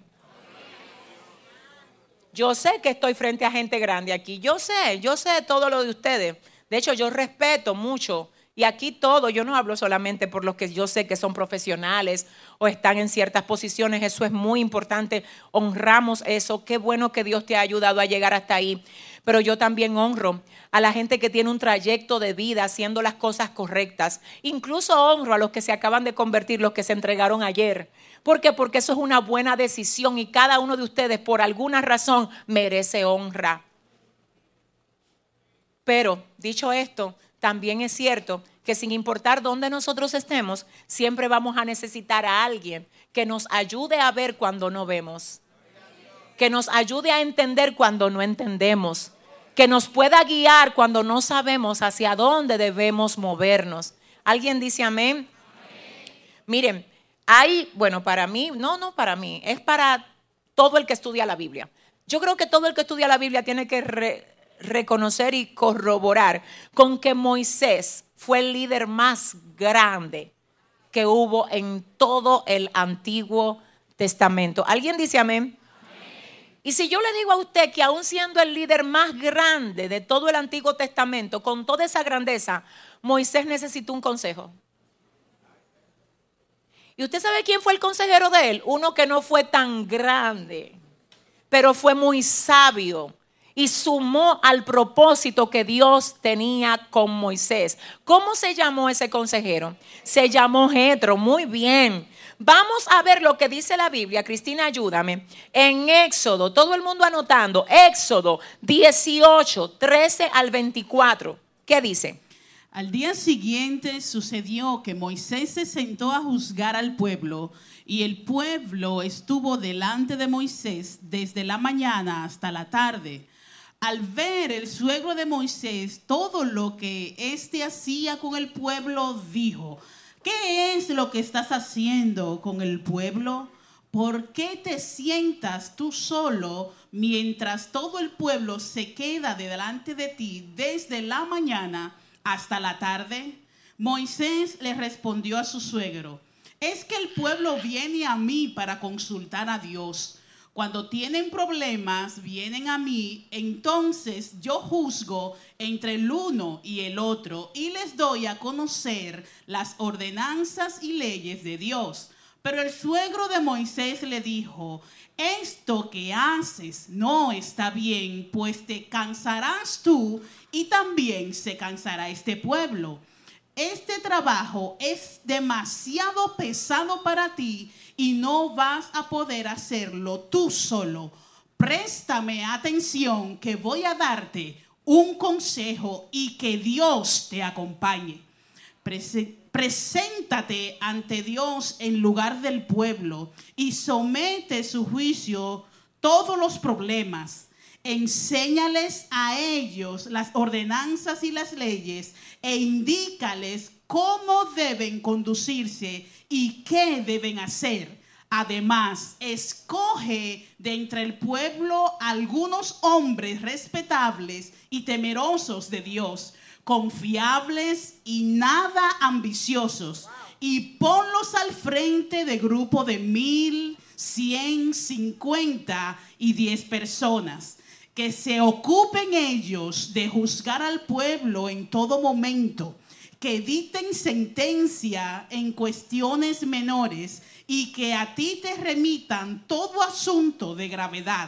Yo sé que estoy frente a gente grande aquí. Yo sé, yo sé todo lo de ustedes. De hecho, yo respeto mucho. Y aquí todo, yo no hablo solamente por los que yo sé que son profesionales o están en ciertas posiciones. Eso es muy importante. Honramos eso. Qué bueno que Dios te ha ayudado a llegar hasta ahí. Pero yo también honro a la gente que tiene un trayecto de vida haciendo las cosas correctas. Incluso honro a los que se acaban de convertir, los que se entregaron ayer. ¿Por qué? Porque eso es una buena decisión y cada uno de ustedes por alguna razón merece honra. Pero, dicho esto, también es cierto que sin importar dónde nosotros estemos, siempre vamos a necesitar a alguien que nos ayude a ver cuando no vemos. Que nos ayude a entender cuando no entendemos, que nos pueda guiar cuando no sabemos hacia dónde debemos movernos. ¿Alguien dice amén? Amén. Miren, hay, bueno, para mí, no, no para mí, es para todo el que estudia la Biblia. Yo creo que todo el que estudia la Biblia tiene que re, reconocer y corroborar con que Moisés fue el líder más grande que hubo en todo el Antiguo Testamento. ¿Alguien dice amén? Y si yo le digo a usted que aún siendo el líder más grande de todo el Antiguo Testamento, con toda esa grandeza, Moisés necesitó un consejo. ¿Y usted sabe quién fue el consejero de él? Uno que no fue tan grande, pero fue muy sabio y sumó al propósito que Dios tenía con Moisés. ¿Cómo se llamó ese consejero? Se llamó Jetro. Muy bien. Vamos a ver lo que dice la Biblia. Cristina, ayúdame. En Éxodo, todo el mundo anotando. Éxodo dieciocho, trece al veinticuatro. ¿Qué dice? Al día siguiente sucedió que Moisés se sentó a juzgar al pueblo, y el pueblo estuvo delante de Moisés desde la mañana hasta la tarde. Al ver el suegro de Moisés todo lo que éste hacía con el pueblo, dijo: ¿qué es lo que estás haciendo con el pueblo? ¿Por qué te sientas tú solo mientras todo el pueblo se queda delante de ti desde la mañana hasta la tarde? Moisés le respondió a su suegro: es que el pueblo viene a mí para consultar a Dios. Cuando tienen problemas, vienen a mí, entonces yo juzgo entre el uno y el otro y les doy a conocer las ordenanzas y leyes de Dios. Pero el suegro de Moisés le dijo: esto que haces no está bien, pues te cansarás tú y también se cansará este pueblo. Este trabajo es demasiado pesado para ti y no vas a poder hacerlo tú solo. Préstame atención, que voy a darte un consejo y que Dios te acompañe. Prese- preséntate ante Dios en lugar del pueblo y somete su juicio todos los problemas. Enséñales a ellos las ordenanzas y las leyes e indícales cómo deben conducirse y qué deben hacer. Además, escoge de entre el pueblo algunos hombres respetables y temerosos de Dios, confiables y nada ambiciosos, y ponlos al frente de grupo de mil, cien, cincuenta y diez personas. Que se ocupen ellos de juzgar al pueblo en todo momento, que dicten sentencia en cuestiones menores y que a ti te remitan todo asunto de gravedad.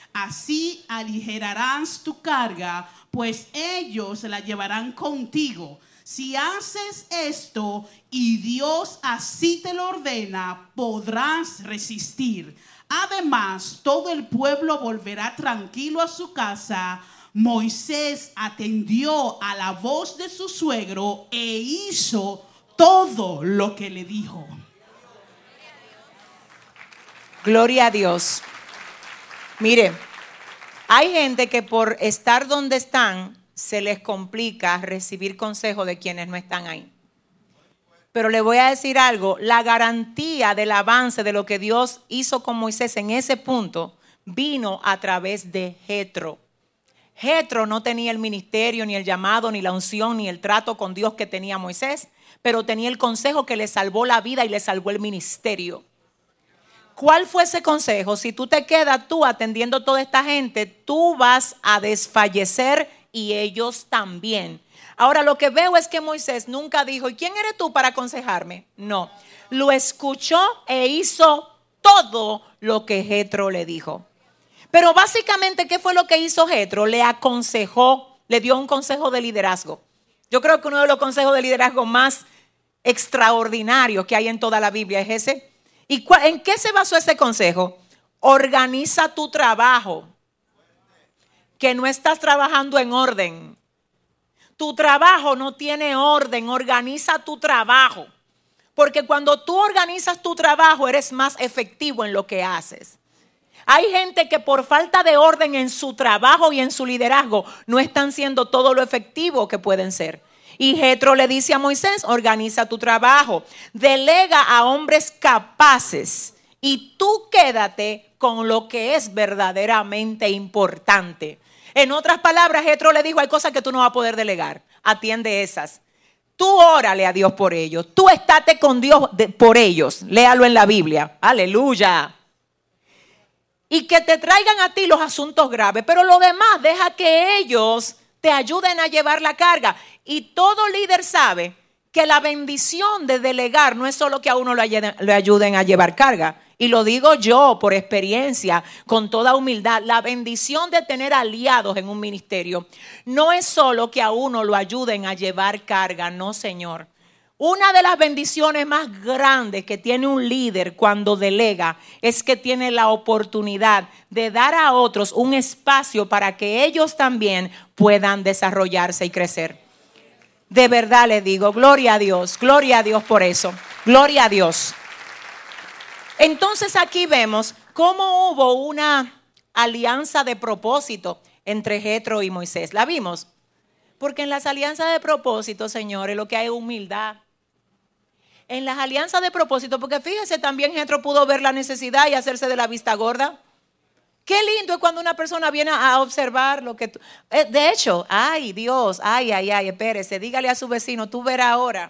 Así aligerarás tu carga, pues ellos la llevarán contigo. Si haces esto y Dios así te lo ordena, podrás resistir. Además, todo el pueblo volverá tranquilo a su casa. Moisés atendió a la voz de su suegro e hizo todo lo que le dijo. Gloria a Dios. Mire, hay gente que por estar donde están se les complica recibir consejo de quienes no están ahí. Pero le voy a decir algo, la garantía del avance de lo que Dios hizo con Moisés en ese punto vino a través de Jetro. Jetro no tenía el ministerio, ni el llamado, ni la unción, ni el trato con Dios que tenía Moisés, pero tenía el consejo que le salvó la vida y le salvó el ministerio. ¿Cuál fue ese consejo? Si tú te quedas tú atendiendo a toda esta gente, tú vas a desfallecer y ellos también. Ahora lo que veo es que Moisés nunca dijo: ¿y quién eres tú para aconsejarme? No, lo escuchó e hizo todo lo que Jetro le dijo. Pero básicamente, ¿qué fue lo que hizo Jetro? Le aconsejó, le dio un consejo de liderazgo. Yo creo que uno de los consejos de liderazgo más extraordinarios que hay en toda la Biblia es ese. ¿Y en qué se basó ese consejo? Organiza tu trabajo, que no estás trabajando en orden. Tu trabajo no tiene orden, organiza tu trabajo. Porque cuando tú organizas tu trabajo, eres más efectivo en lo que haces. Hay gente que por falta de orden en su trabajo y en su liderazgo no están siendo todo lo efectivo que pueden ser. Y Jetro le dice a Moisés, organiza tu trabajo, delega a hombres capaces y tú quédate con lo que es verdaderamente importante. En otras palabras, Jetro le dijo, hay cosas que tú no vas a poder delegar, atiende esas. Tú órale a Dios por ellos, tú estate con Dios de, por ellos, léalo en la Biblia, aleluya. Y que te traigan a ti los asuntos graves, pero lo demás deja que ellos te ayuden a llevar la carga. Y todo líder sabe que la bendición de delegar no es solo que a uno le ayuden, le ayuden a llevar carga. Y lo digo yo por experiencia, con toda humildad, la bendición de tener aliados en un ministerio no es solo que a uno lo ayuden a llevar carga, no, señor. Una de las bendiciones más grandes que tiene un líder cuando delega es que tiene la oportunidad de dar a otros un espacio para que ellos también puedan desarrollarse y crecer. De verdad les digo, gloria a Dios, gloria a Dios por eso, gloria a Dios. Entonces aquí vemos cómo hubo una alianza de propósito entre Jetro y Moisés. ¿La vimos? Porque en las alianzas de propósito, señores, lo que hay es humildad. En las alianzas de propósito, porque fíjese, también Jetro pudo ver la necesidad y hacerse de la vista gorda. Qué lindo es cuando una persona viene a observar lo que tú... De hecho, ay Dios, ay, ay, ay, espérese, dígale a su vecino, tú verás ahora.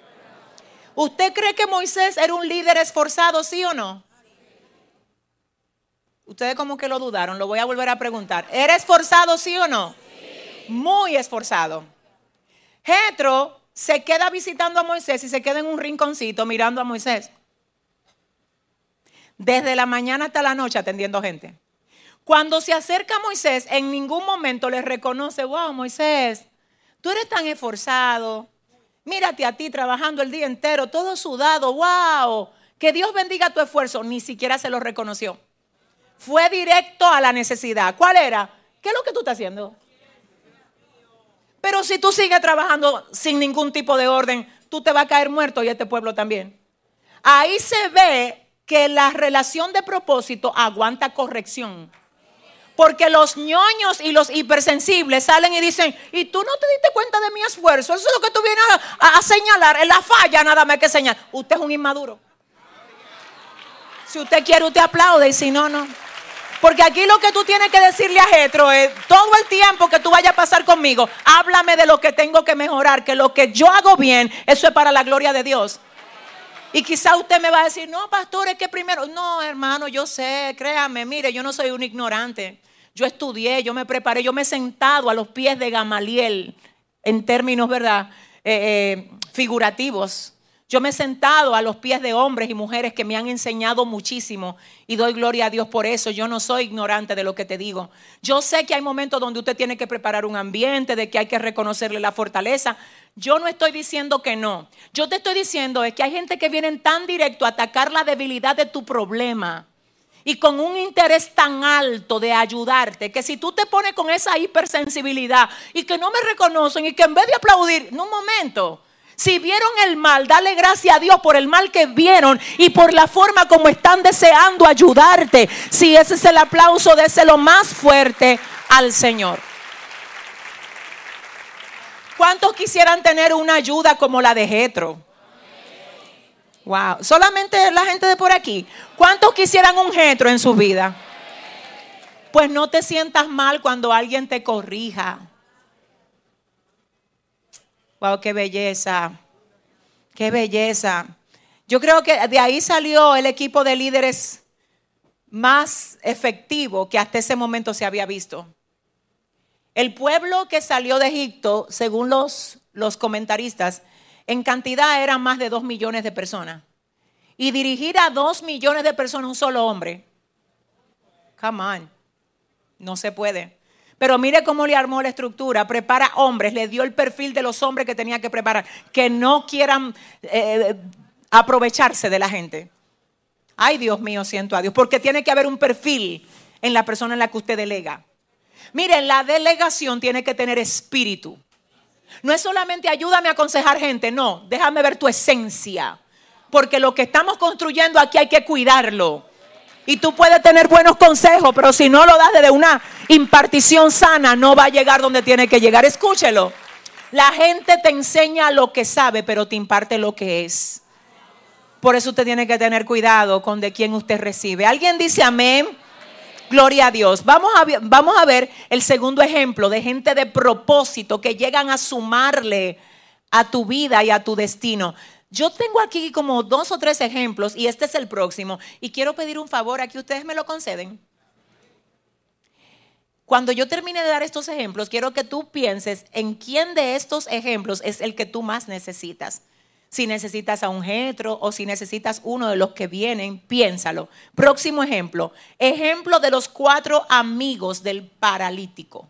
¿Usted cree que Moisés era un líder esforzado, sí o no? Ustedes como que lo dudaron, lo voy a volver a preguntar. ¿Era esforzado, sí o no? Sí. Muy esforzado. Jetro se queda visitando a Moisés y se queda en un rinconcito mirando a Moisés. Desde la mañana hasta la noche atendiendo gente. Cuando se acerca a Moisés, en ningún momento le reconoce, wow, Moisés, tú eres tan esforzado. Mírate a ti trabajando el día entero, todo sudado, wow, que Dios bendiga tu esfuerzo. Ni siquiera se lo reconoció. Fue directo a la necesidad. ¿Cuál era? ¿Qué es lo que tú estás haciendo? Pero si tú sigues trabajando sin ningún tipo de orden, tú te vas a caer muerto y este pueblo también. Ahí se ve que la relación de propósito aguanta corrección. Porque los ñoños y los hipersensibles salen y dicen, y tú no te diste cuenta de mi esfuerzo, eso es lo que tú vienes a, a, a señalar, en la falla nada más que señalar. Usted es un inmaduro. Si usted quiere, usted aplaude, y si no, no. Porque aquí lo que tú tienes que decirle a Jetro es, todo el tiempo que tú vayas a pasar conmigo, háblame de lo que tengo que mejorar, que lo que yo hago bien, eso es para la gloria de Dios. Y quizá usted me va a decir, no, pastor, es que primero, no, hermano, yo sé, créame, mire, yo no soy un ignorante. Yo estudié, yo me preparé, yo me he sentado a los pies de Gamaliel, en términos, ¿verdad?, eh, eh, figurativos. Yo me he sentado a los pies de hombres y mujeres que me han enseñado muchísimo y doy gloria a Dios por eso. Yo no soy ignorante de lo que te digo. Yo sé que hay momentos donde usted tiene que preparar un ambiente, de que hay que reconocerle la fortaleza. Yo no estoy diciendo que no. Yo te estoy diciendo es que hay gente que viene tan directo a atacar la debilidad de tu problema y con un interés tan alto de ayudarte, que si tú te pones con esa hipersensibilidad y que no me reconocen y que en vez de aplaudir, en un momento... Si vieron el mal, dale gracias a Dios por el mal que vieron y por la forma como están deseando ayudarte. Si ese es el aplauso, déselo más fuerte al Señor. ¿Cuántos quisieran tener una ayuda como la de Jetro? Wow, solamente la gente de por aquí. ¿Cuántos quisieran un Jetro en su vida? Pues no te sientas mal cuando alguien te corrija. Wow, qué belleza, qué belleza. Yo creo que de ahí salió el equipo de líderes más efectivo que hasta ese momento se había visto. El pueblo que salió de Egipto, según los, los comentaristas, en cantidad eran más de dos millones de personas. Y dirigir a dos millones de personas un solo hombre. Come on. No se puede. Pero mire cómo le armó la estructura. Prepara hombres, le dio el perfil de los hombres que tenía que preparar, que no quieran eh, aprovecharse de la gente. Ay, Dios mío, siento a Dios, porque tiene que haber un perfil en la persona en la que usted delega. Miren, la delegación tiene que tener espíritu. No es solamente ayúdame a aconsejar gente, no, déjame ver tu esencia, porque lo que estamos construyendo aquí hay que cuidarlo. Y tú puedes tener buenos consejos, pero si no lo das desde una impartición sana, no va a llegar donde tiene que llegar. Escúchelo. La gente te enseña lo que sabe, pero te imparte lo que es. Por eso usted tiene que tener cuidado con de quién usted recibe. ¿Alguien dice amén? Amén. Gloria a Dios. Vamos a, vamos a ver el segundo ejemplo de gente de propósito que llegan a sumarle a tu vida y a tu destino. Yo tengo aquí como dos o tres ejemplos y este es el próximo. Y quiero pedir un favor, aquí ustedes me lo conceden. Cuando yo termine de dar estos ejemplos, quiero que tú pienses en quién de estos ejemplos es el que tú más necesitas. Si necesitas a un jetro o si necesitas uno de los que vienen, piénsalo. Próximo ejemplo. Ejemplo de los cuatro amigos del paralítico.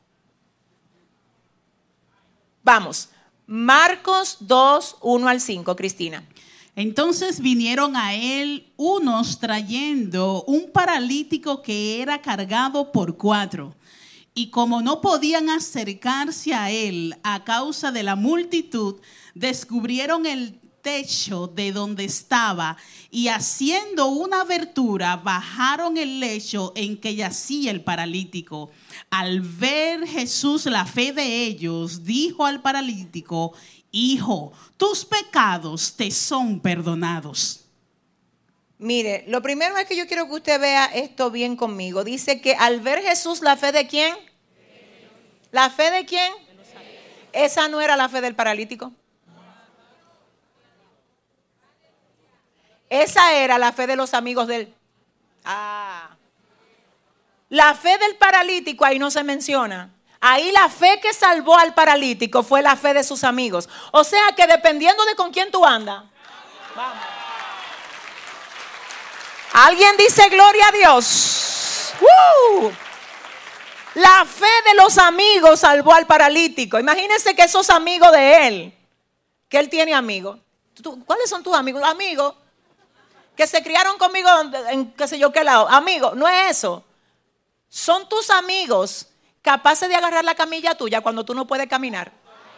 Vamos. Marcos dos, uno al cinco, Cristina. Entonces vinieron a él unos trayendo un paralítico que era cargado por cuatro. Y como no podían acercarse a él a causa de la multitud, descubrieron el techo de donde estaba y haciendo una abertura bajaron el lecho en que yacía el paralítico. Al ver Jesús la fe de ellos, dijo al paralítico: hijo, tus pecados te son perdonados. Mire, lo primero es que yo quiero que usted vea esto bien conmigo. Dice que al ver Jesús la fe de quién, ¿la fe de quién? Esa no era la fe del paralítico. Esa era la fe de los amigos del... Ah. La fe del paralítico ahí no se menciona. Ahí la fe que salvó al paralítico fue la fe de sus amigos. O sea que dependiendo de con quién tú andas. Vamos. ¿Alguien dice gloria a Dios? ¡Uh! La fe de los amigos salvó al paralítico. Imagínense que esos amigos de él, que él tiene amigos. ¿Cuáles son tus amigos? Amigos que se criaron conmigo en qué sé yo qué lado. Amigos, no es eso. Son tus amigos capaces de agarrar la camilla tuya cuando tú no puedes caminar.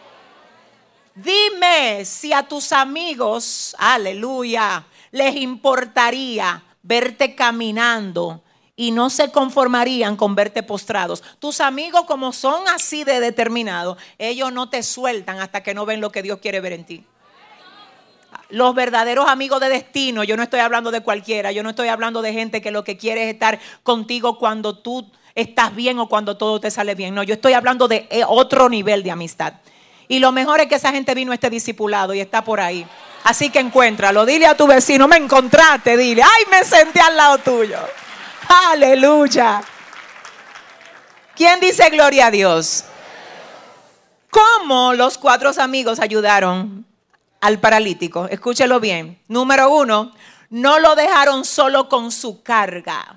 Dime si a tus amigos, aleluya, les importaría verte caminando y no se conformarían con verte postrados. Tus amigos, como son así de determinados, ellos no te sueltan hasta que no ven lo que Dios quiere ver en ti. Los verdaderos amigos de destino, yo no estoy hablando de cualquiera, yo no estoy hablando de gente que lo que quiere es estar contigo cuando tú estás bien o cuando todo te sale bien. No, yo estoy hablando de otro nivel de amistad. Y lo mejor es que esa gente vino a este discipulado y está por ahí. Así que encuéntralo, dile a tu vecino, me encontraste, dile, ay, me senté al lado tuyo. Aleluya. ¿Quién dice gloria a Dios? ¿Cómo los cuatro amigos ayudaron al paralítico? Escúchelo bien. Número uno, no lo dejaron solo con su carga.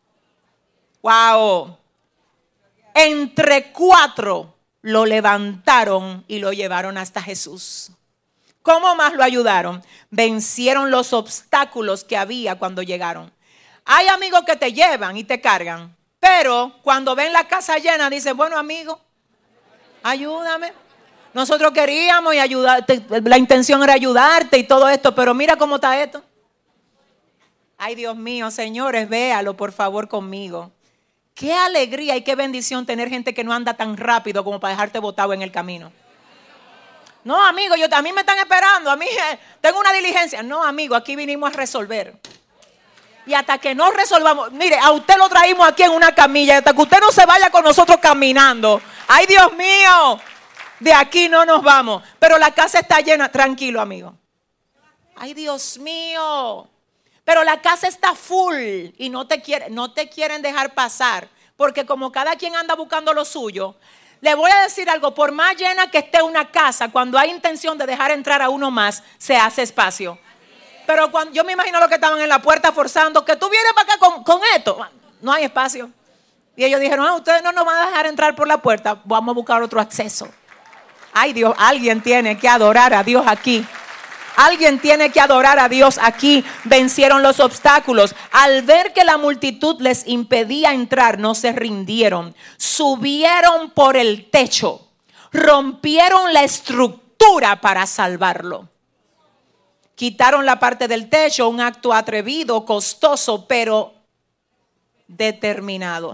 Wow. Entre cuatro lo levantaron y lo llevaron hasta Jesús. ¿Cómo más lo ayudaron? Vencieron los obstáculos que había cuando llegaron. Hay amigos que te llevan y te cargan, pero cuando ven la casa llena dicen, bueno, amigo, ayúdame. Nosotros queríamos y ayudarte, la intención era ayudarte y todo esto, pero mira cómo está esto. Ay, Dios mío, señores, véalo por favor conmigo. Qué alegría y qué bendición tener gente que no anda tan rápido como para dejarte botado en el camino. No, amigo, yo, a mí me están esperando, a mí eh, tengo una diligencia. No, amigo, aquí vinimos a resolver. Y hasta que no resolvamos, mire, a usted lo traímos aquí en una camilla, hasta que usted no se vaya con nosotros caminando. Ay, Dios mío, de aquí no nos vamos. Pero la casa está llena, tranquilo, amigo. Ay, Dios mío. Pero la casa está full y no te, quiere, no te quieren dejar pasar. Porque como cada quien anda buscando lo suyo, le voy a decir algo, por más llena que esté una casa, cuando hay intención de dejar entrar a uno más, se hace espacio. Pero cuando, yo me imagino los que estaban en la puerta forzando, que tú vienes para acá con, con esto, no hay espacio. Y ellos dijeron, ah, ustedes no nos van a dejar entrar por la puerta, vamos a buscar otro acceso. Ay Dios, alguien tiene que adorar a Dios aquí. Alguien tiene que adorar a Dios aquí. Vencieron los obstáculos. Al ver que la multitud les impedía entrar, no se rindieron. Subieron por el techo. Rompieron la estructura para salvarlo. Quitaron la parte del techo, un acto atrevido, costoso, pero determinado.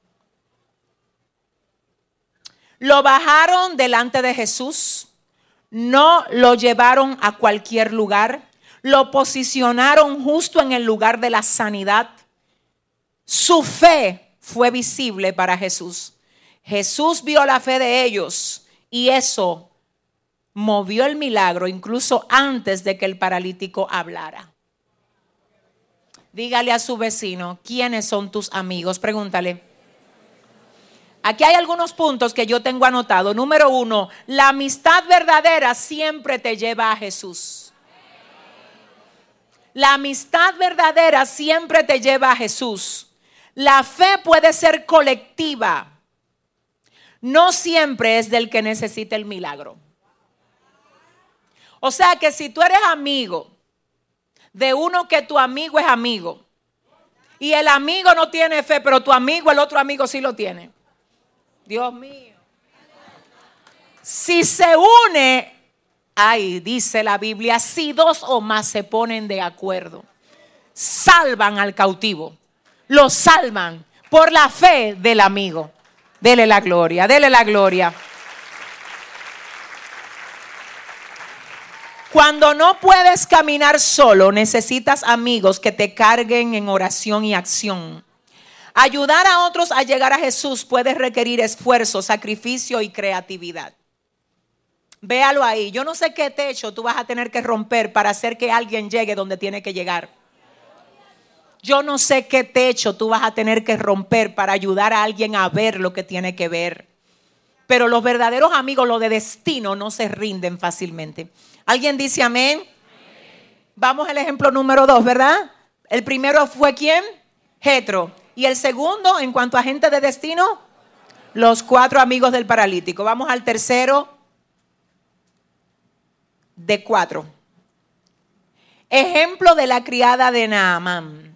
Lo bajaron delante de Jesús. No lo llevaron a cualquier lugar. Lo posicionaron justo en el lugar de la sanidad. Su fe fue visible para Jesús. Jesús vio la fe de ellos y eso movió el milagro incluso antes de que el paralítico hablara. Dígale a su vecino, ¿quiénes son tus amigos? Pregúntale. Aquí hay algunos puntos que yo tengo anotado. Número uno, la amistad verdadera siempre te lleva a Jesús. La amistad verdadera siempre te lleva a Jesús. La fe puede ser colectiva. No siempre es del que necesita el milagro. O sea que si tú eres amigo de uno que tu amigo es amigo y el amigo no tiene fe, pero tu amigo, el otro amigo sí lo tiene. Dios mío. Si se une, ay, dice la Biblia, si dos o más se ponen de acuerdo, salvan al cautivo. Lo salvan por la fe del amigo. Dele la gloria, dele la gloria. Cuando no puedes caminar solo, necesitas amigos que te carguen en oración y acción. Ayudar a otros a llegar a Jesús puede requerir esfuerzo, sacrificio y creatividad. Véalo ahí. Yo no sé qué techo tú vas a tener que romper para hacer que alguien llegue donde tiene que llegar. Yo no sé qué techo tú vas a tener que romper para ayudar a alguien a ver lo que tiene que ver. Pero los verdaderos amigos, los de destino, no se rinden fácilmente. ¿Alguien dice amén? Amén. Vamos al ejemplo número dos, ¿verdad? El primero fue ¿quién? Jetro. Y el segundo, en cuanto a gente de destino, los cuatro amigos del paralítico. Vamos al tercero de cuatro. Ejemplo de la criada de Naamán.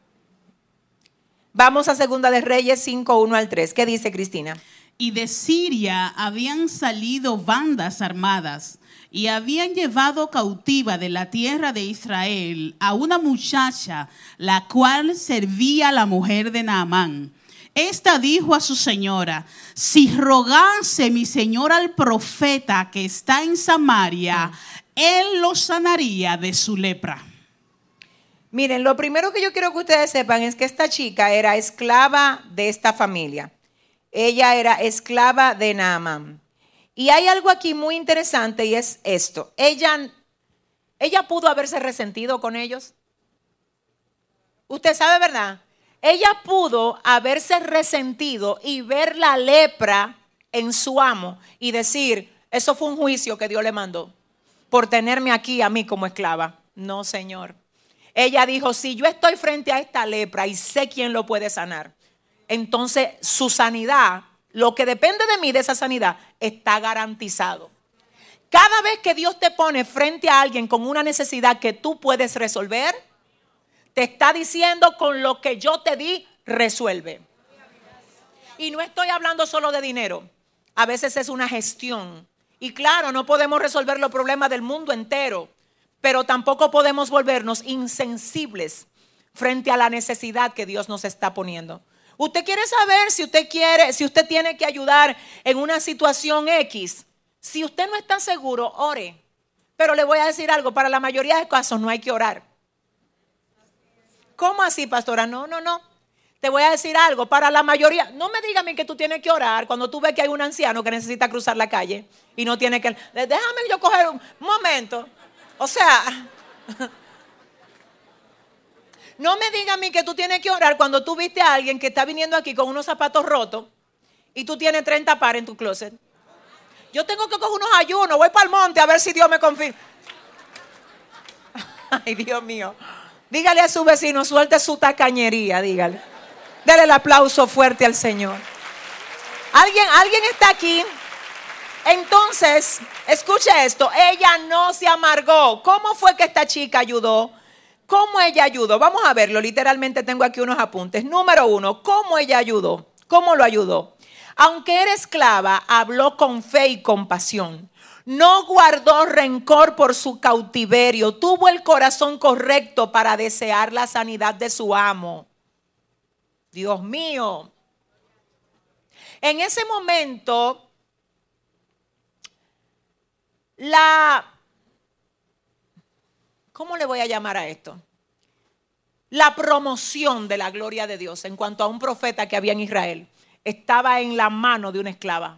Vamos a Segunda de Reyes cinco, uno al tres. ¿Qué dice Cristina? Y de Siria habían salido bandas armadas y habían llevado cautiva de la tierra de Israel a una muchacha, la cual servía a la mujer de Naamán. Esta dijo a su señora: si rogase mi señor al profeta que está en Samaria, él lo sanaría de su lepra. Miren, lo primero que yo quiero que ustedes sepan es que esta chica era esclava de esta familia. Ella era esclava de Naamán. Y hay algo aquí muy interesante y es esto. Ella, ella pudo haberse resentido con ellos. Usted sabe, ¿verdad? Ella pudo haberse resentido y ver la lepra en su amo y decir, eso fue un juicio que Dios le mandó por tenerme aquí a mí como esclava. No, Señor. Ella dijo, si yo estoy frente a esta lepra y sé quién lo puede sanar, entonces su sanidad, lo que depende de mí de esa sanidad, está garantizado. Cada vez que Dios te pone frente a alguien con una necesidad que tú puedes resolver, te está diciendo, con lo que yo te di, resuelve. Y no estoy hablando solo de dinero. A veces es una gestión. Y claro, no podemos resolver los problemas del mundo entero, pero tampoco podemos volvernos insensibles frente a la necesidad que Dios nos está poniendo. Usted quiere saber si usted quiere, si usted tiene que ayudar en una situación X. Si usted no está seguro, ore. Pero le voy a decir algo, para la mayoría de casos no hay que orar. ¿Cómo así, pastora? No, no, no. Te voy a decir algo, para la mayoría, no me digas a mí que tú tienes que orar cuando tú ves que hay un anciano que necesita cruzar la calle y no tiene que, déjame yo coger un momento. O sea, no me digas a mí que tú tienes que orar cuando tú viste a alguien que está viniendo aquí con unos zapatos rotos y tú tienes treinta pares en tu closet. Yo tengo que coger unos ayunos, voy para el monte a ver si Dios me confirma. Ay, Dios mío. Dígale a su vecino, suelte su tacañería, dígale. Dele el aplauso fuerte al Señor. ¿Alguien, alguien está aquí? Entonces, escuche esto, ella no se amargó. ¿Cómo fue que esta chica ayudó? ¿Cómo ella ayudó? Vamos a verlo, literalmente tengo aquí unos apuntes. Número uno, ¿cómo ella ayudó? ¿Cómo lo ayudó? Aunque era esclava, habló con fe y compasión. No guardó rencor por su cautiverio. Tuvo el corazón correcto para desear la sanidad de su amo. Dios mío. En ese momento, la... ¿Cómo le voy a llamar a esto? La promoción de la gloria de Dios en cuanto a un profeta que había en Israel estaba en la mano de una esclava.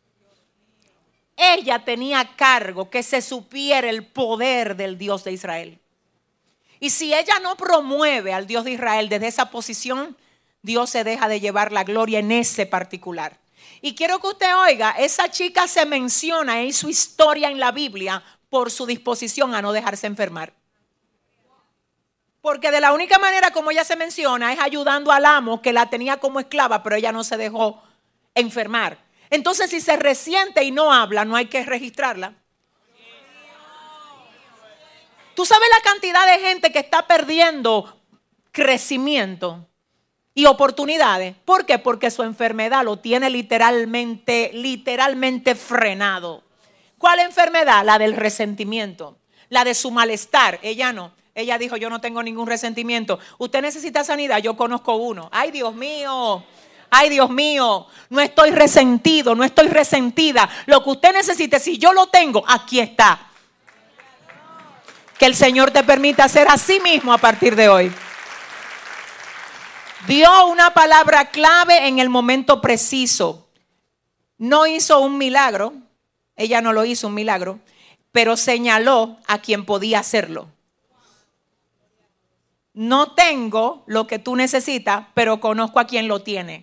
Ella tenía cargo que se supiera el poder del Dios de Israel. Y si ella no promueve al Dios de Israel desde esa posición, Dios se deja de llevar la gloria en ese particular. Y quiero que usted oiga, esa chica se menciona en su historia en la Biblia por su disposición a no dejarse enfermar. Porque de la única manera como ella se menciona es ayudando al amo que la tenía como esclava, pero ella no se dejó enfermar. Entonces, si se resiente y no habla, no hay que registrarla. Tú sabes la cantidad de gente que está perdiendo crecimiento y oportunidades. ¿Por qué? Porque su enfermedad lo tiene literalmente, literalmente frenado. ¿Cuál enfermedad? La del resentimiento, la de su malestar. Ella no. Ella dijo, yo no tengo ningún resentimiento. Usted necesita sanidad, yo conozco uno. Ay, Dios mío. Ay, Dios mío, no estoy resentido, no estoy resentida. Lo que usted necesite, si yo lo tengo, aquí está. Que el Señor te permita ser así mismo a partir de hoy. Dio una palabra clave en el momento preciso. No hizo un milagro, ella no lo hizo un milagro, pero señaló a quien podía hacerlo. No tengo lo que tú necesitas, pero conozco a quien lo tiene.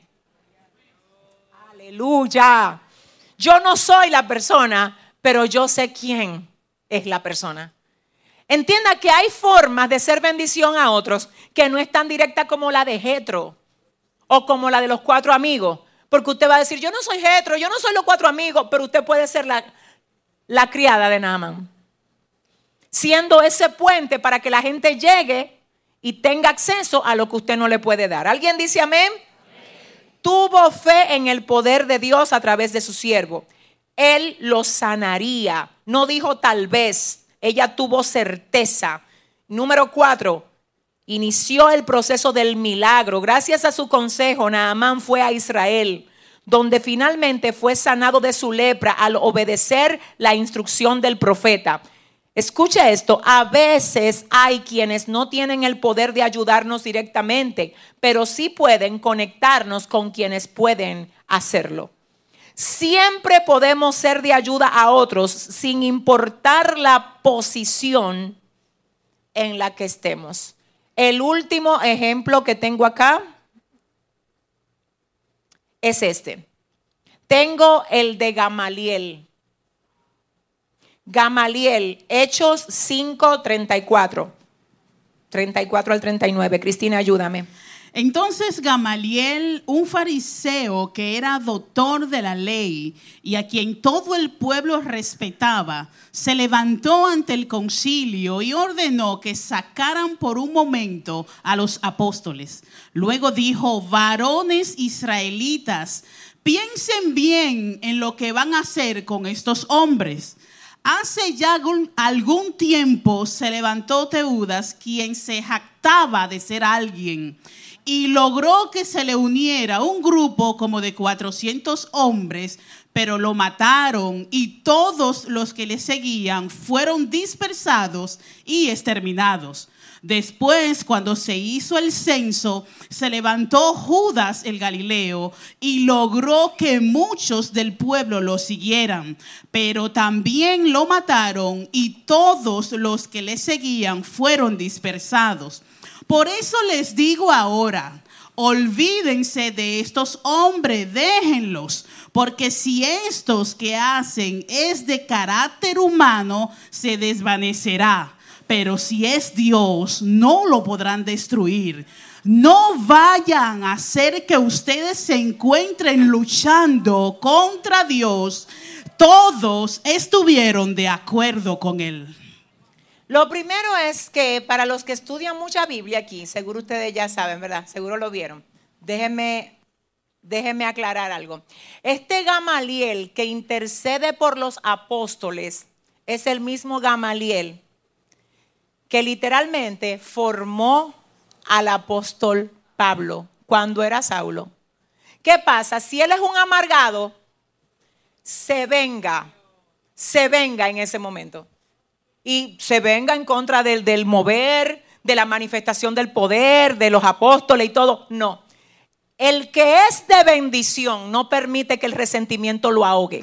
Aleluya. Yo no soy la persona, pero yo sé quién es la persona. Entienda que hay formas de ser bendición a otros que no es tan directa como la de Jetro o como la de los cuatro amigos. Porque usted va a decir, yo no soy Jetro, yo no soy los cuatro amigos, pero usted puede ser la, la criada de Naamán. Siendo ese puente para que la gente llegue y tenga acceso a lo que usted no le puede dar. ¿Alguien dice amén? Tuvo fe en el poder de Dios a través de su siervo. Él lo sanaría. No dijo tal vez. Ella tuvo certeza. Número cuatro. Inició el proceso del milagro. Gracias a su consejo, Naamán fue a Israel, donde finalmente fue sanado de su lepra al obedecer la instrucción del profeta. Escucha esto, a veces hay quienes no tienen el poder de ayudarnos directamente, pero sí pueden conectarnos con quienes pueden hacerlo. Siempre podemos ser de ayuda a otros sin importar la posición en la que estemos. El último ejemplo que tengo acá es este. Tengo el de Gamaliel. Gamaliel, Hechos cinco, treinta y cuatro. treinta y cuatro al treinta y nueve. Cristina, ayúdame. Entonces Gamaliel, un fariseo que era doctor de la ley y a quien todo el pueblo respetaba, se levantó ante el concilio y ordenó que sacaran por un momento a los apóstoles. Luego dijo, varones israelitas, piensen bien en lo que van a hacer con estos hombres. Hace ya algún, algún tiempo se levantó Teudas, quien se jactaba de ser alguien, y logró que se le uniera un grupo como de cuatrocientos hombres, pero lo mataron y todos los que le seguían fueron dispersados y exterminados. Después, cuando se hizo el censo, se levantó Judas el Galileo y logró que muchos del pueblo lo siguieran, pero también lo mataron y todos los que le seguían fueron dispersados. Por eso les digo ahora, olvídense de estos hombres, déjenlos, porque si estos que hacen es de carácter humano, se desvanecerá. Pero si es Dios, no lo podrán destruir. no vayan a hacer que ustedes se encuentren luchando contra Dios. Todos estuvieron de acuerdo con él. Lo primero es que para los que estudian mucha Biblia aquí, seguro ustedes ya saben, ¿verdad? Seguro lo vieron. Déjenme, déjenme aclarar algo. Este Gamaliel que intercede por los apóstoles es el mismo Gamaliel que literalmente formó al apóstol Pablo cuando era Saulo. ¿Qué pasa? Si él es un amargado, se venga, se venga en ese momento. Y se venga en contra del, del mover, de la manifestación del poder, de los apóstoles y todo. No. El que es de bendición no permite que el resentimiento lo ahogue.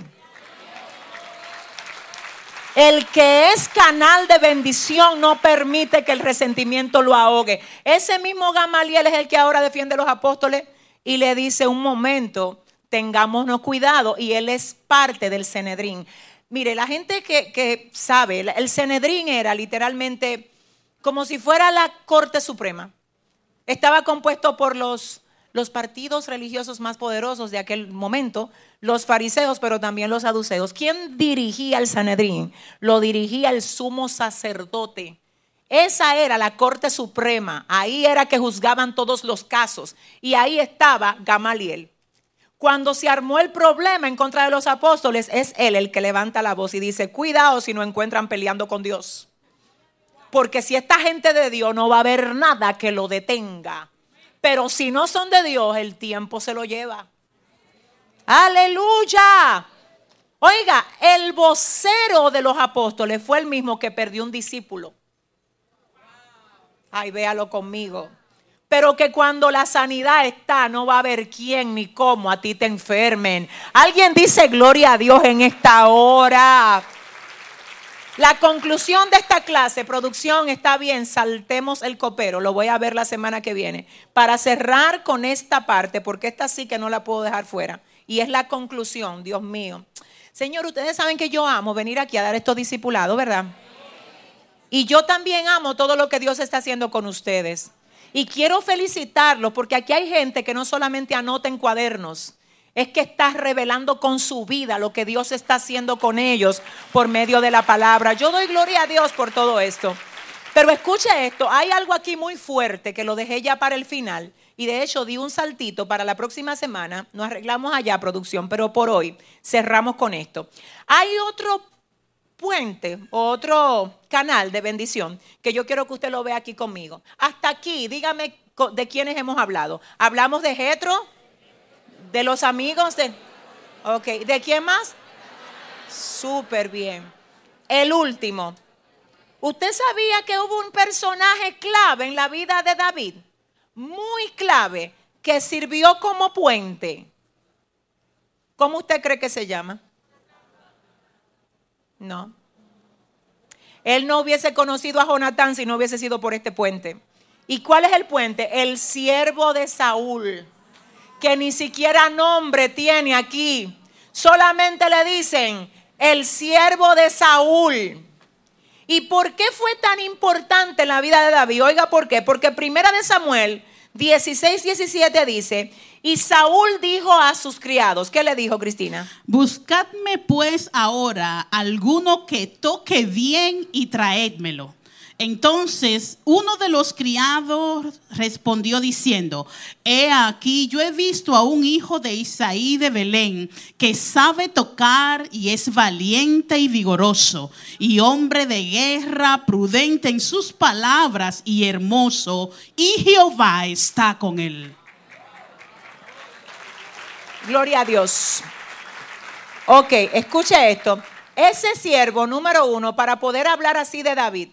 El que es canal de bendición no permite que el resentimiento lo ahogue. Ese mismo Gamaliel es el que ahora defiende a los apóstoles y le dice: un momento, tengámonos cuidado. Y él es parte del Sanedrín. Mire, la gente que, que sabe, el Sanedrín era literalmente como si fuera la Corte Suprema. Estaba compuesto por los, los partidos religiosos más poderosos de aquel momento, los fariseos, pero también los saduceos. ¿Quién dirigía el Sanedrín? Lo dirigía el sumo sacerdote. Esa era la Corte Suprema. Ahí era que juzgaban todos los casos. Y ahí estaba Gamaliel. Cuando se armó el problema en contra de los apóstoles, es él el que levanta la voz y dice: cuidado si no encuentran peleando con Dios. Porque si esta gente de Dios, no va a haber nada que lo detenga. Pero si no son de Dios, el tiempo se lo lleva. ¡Aleluya! Oiga, el vocero de los apóstoles fue el mismo que perdió un discípulo. Ay, véalo conmigo. Pero que cuando la sanidad está, no va a haber quién ni cómo a ti te enfermen. Alguien dice gloria a Dios en esta hora. La conclusión de esta clase, producción, está bien, saltemos el copero. Lo voy a ver la semana que viene. Para cerrar con esta parte, porque esta sí que no la puedo dejar fuera. Y es la conclusión, Dios mío. Señor, ustedes saben que yo amo venir aquí a dar estos discipulados, ¿verdad? Y yo también amo todo lo que Dios está haciendo con ustedes. Y quiero felicitarlos porque aquí hay gente que no solamente anota en cuadernos, es que está revelando con su vida lo que Dios está haciendo con ellos por medio de la palabra. Yo doy gloria a Dios por todo esto. Pero escuche esto, hay algo aquí muy fuerte que lo dejé ya para el final. Y de hecho di un saltito para la próxima semana. Nos arreglamos allá, producción, pero por hoy cerramos con esto. Hay otro puente, otro canal de bendición que yo quiero que usted lo vea aquí conmigo. Hasta aquí, dígame de quiénes hemos hablado. Hablamos de Jetro, de los amigos de... Ok, ¿de quién más? Súper bien. El último. ¿Usted sabía que hubo un personaje clave en la vida de David? Muy clave, que sirvió como puente. ¿Cómo usted cree que se llama? No. Él no hubiese conocido a Jonatán si no hubiese sido por este puente. ¿Y cuál es el puente? El siervo de Saúl, que ni siquiera nombre tiene aquí. Solamente le dicen el siervo de Saúl. ¿Y por qué fue tan importante en la vida de David? Oiga, ¿por qué? Porque primera de Samuel dieciséis, diecisiete dice: y Saúl dijo a sus criados, ¿qué le dijo, Cristina? Buscadme pues ahora alguno que toque bien y traédmelo. Entonces uno de los criados respondió diciendo: he aquí, yo he visto a un hijo de Isaí de Belén que sabe tocar y es valiente y vigoroso y hombre de guerra, prudente en sus palabras y hermoso, y Jehová está con él. Gloria a Dios. Ok, escuche esto. Ese siervo número uno, para poder hablar así de David,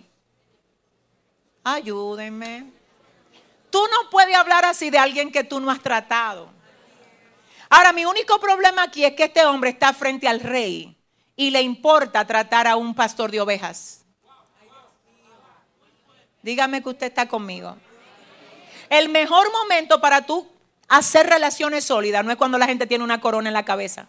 ayúdenme. Tú no puedes hablar así de alguien que tú no has tratado. Ahora, mi único problema aquí es que este hombre está frente al rey y le importa tratar a un pastor de ovejas. Dígame que usted está conmigo. El mejor momento para tú hacer relaciones sólidas no es cuando la gente tiene una corona en la cabeza.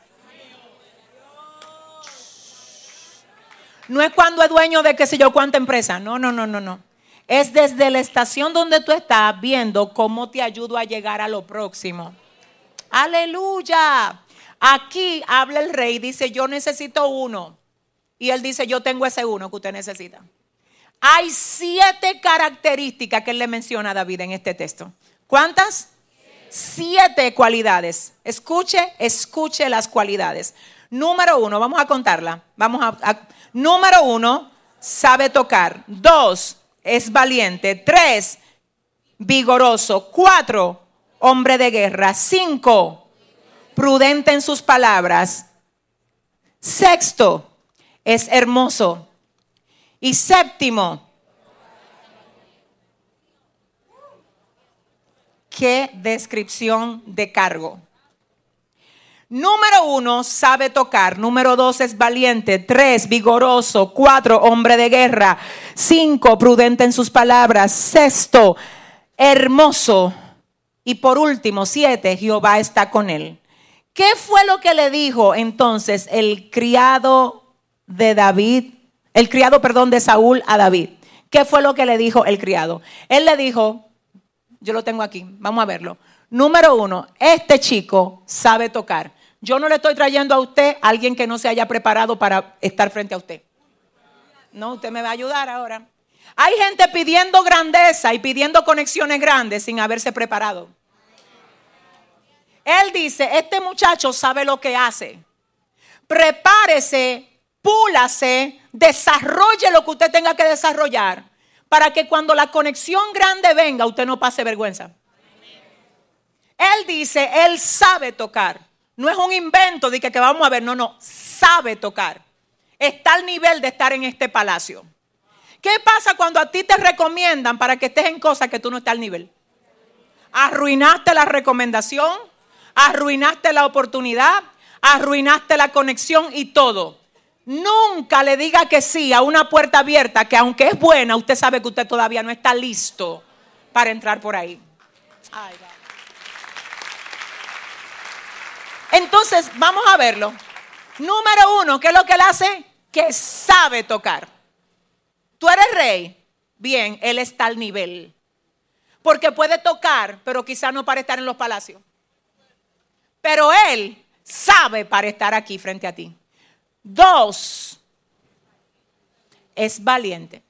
No es cuando es dueño de qué sé yo cuánta empresa. No, no, no, no, no. Es desde la estación donde tú estás viendo cómo te ayudo a llegar a lo próximo. Aleluya. Aquí habla el rey, dice yo necesito uno. Y él dice yo tengo ese uno que usted necesita. Hay siete características que él le menciona a David en este texto. ¿Cuántas? Siete cualidades. Escuche, escuche las cualidades. Número uno, vamos a contarla. Vamos a, a número uno, sabe tocar. Dos, es valiente. Tres, vigoroso. Cuatro, hombre de guerra. Cinco, prudente en sus palabras. Sexto, es hermoso. Y séptimo, qué descripción de cargo. Número uno, sabe tocar. Número dos, es valiente. Tres, vigoroso. Cuatro, hombre de guerra. Cinco, prudente en sus palabras. Sexto, hermoso. Y por último, siete, Jehová está con él. ¿Qué fue lo que le dijo entonces el criado de David? El criado, perdón, de Saúl a David. ¿Qué fue lo que le dijo el criado? Él le dijo, yo lo tengo aquí, vamos a verlo. Número uno, este chico sabe tocar. Yo no le estoy trayendo a usted a alguien que no se haya preparado para estar frente a usted. No, usted me va a ayudar ahora. Hay gente pidiendo grandeza y pidiendo conexiones grandes sin haberse preparado. Él dice, este muchacho sabe lo que hace. Prepárese, púlase, desarrolle lo que usted tenga que desarrollar para que cuando la conexión grande venga, usted no pase vergüenza. Él dice, él sabe tocar. No es un invento de que, que vamos a ver, no, no, sabe tocar. Está al nivel de estar en este palacio. ¿Qué pasa cuando a ti te recomiendan para que estés en cosas que tú no estás al nivel? Arruinaste la recomendación, arruinaste la oportunidad, arruinaste la conexión y todo. Nunca le diga que sí a una puerta abierta que aunque es buena, usted sabe que usted todavía no está listo para entrar por ahí. Ay, God. Entonces, vamos a verlo. Número uno, ¿qué es lo que él hace? Que sabe tocar. Tú eres rey. Bien, él está al nivel. Porque puede tocar, pero quizás no para estar en los palacios. Pero él sabe para estar aquí frente a ti. Dos, es valiente.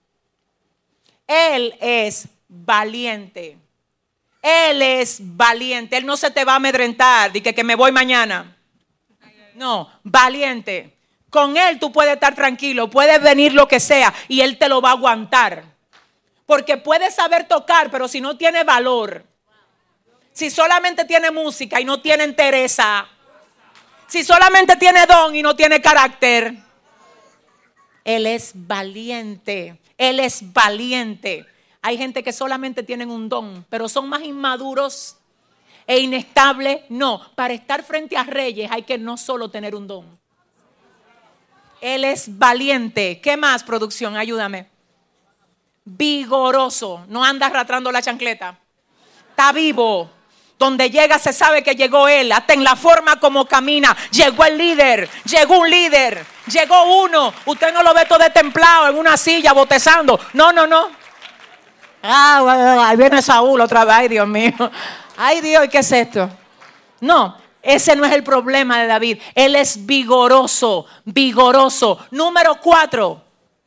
Él es valiente. Él es valiente. Él no se te va a amedrentar de que, que me voy mañana. No, valiente. Con él tú puedes estar tranquilo. Puede venir lo que sea y él te lo va a aguantar. Porque puede saber tocar, pero si no tiene valor, si solamente tiene música y no tiene entereza, si solamente tiene don y no tiene carácter, él es valiente. Él es valiente. Hay gente que solamente tienen un don, pero son más inmaduros e inestables. No, para estar frente a reyes hay que no solo tener un don. Él es valiente. ¿Qué más, producción? Ayúdame. Vigoroso. No anda arrastrando la chancleta. Está vivo. Donde llega se sabe que llegó él. Hasta en la forma como camina. Llegó el líder. Llegó un líder. Llegó uno. Usted no lo ve todo templado en una silla botezando. No, no, no. Ah, ahí viene Saúl otra vez. Ay, Dios mío. Ay, Dios, ¿y qué es esto? No, ese no es el problema de David. Él es vigoroso, vigoroso. Número cuatro,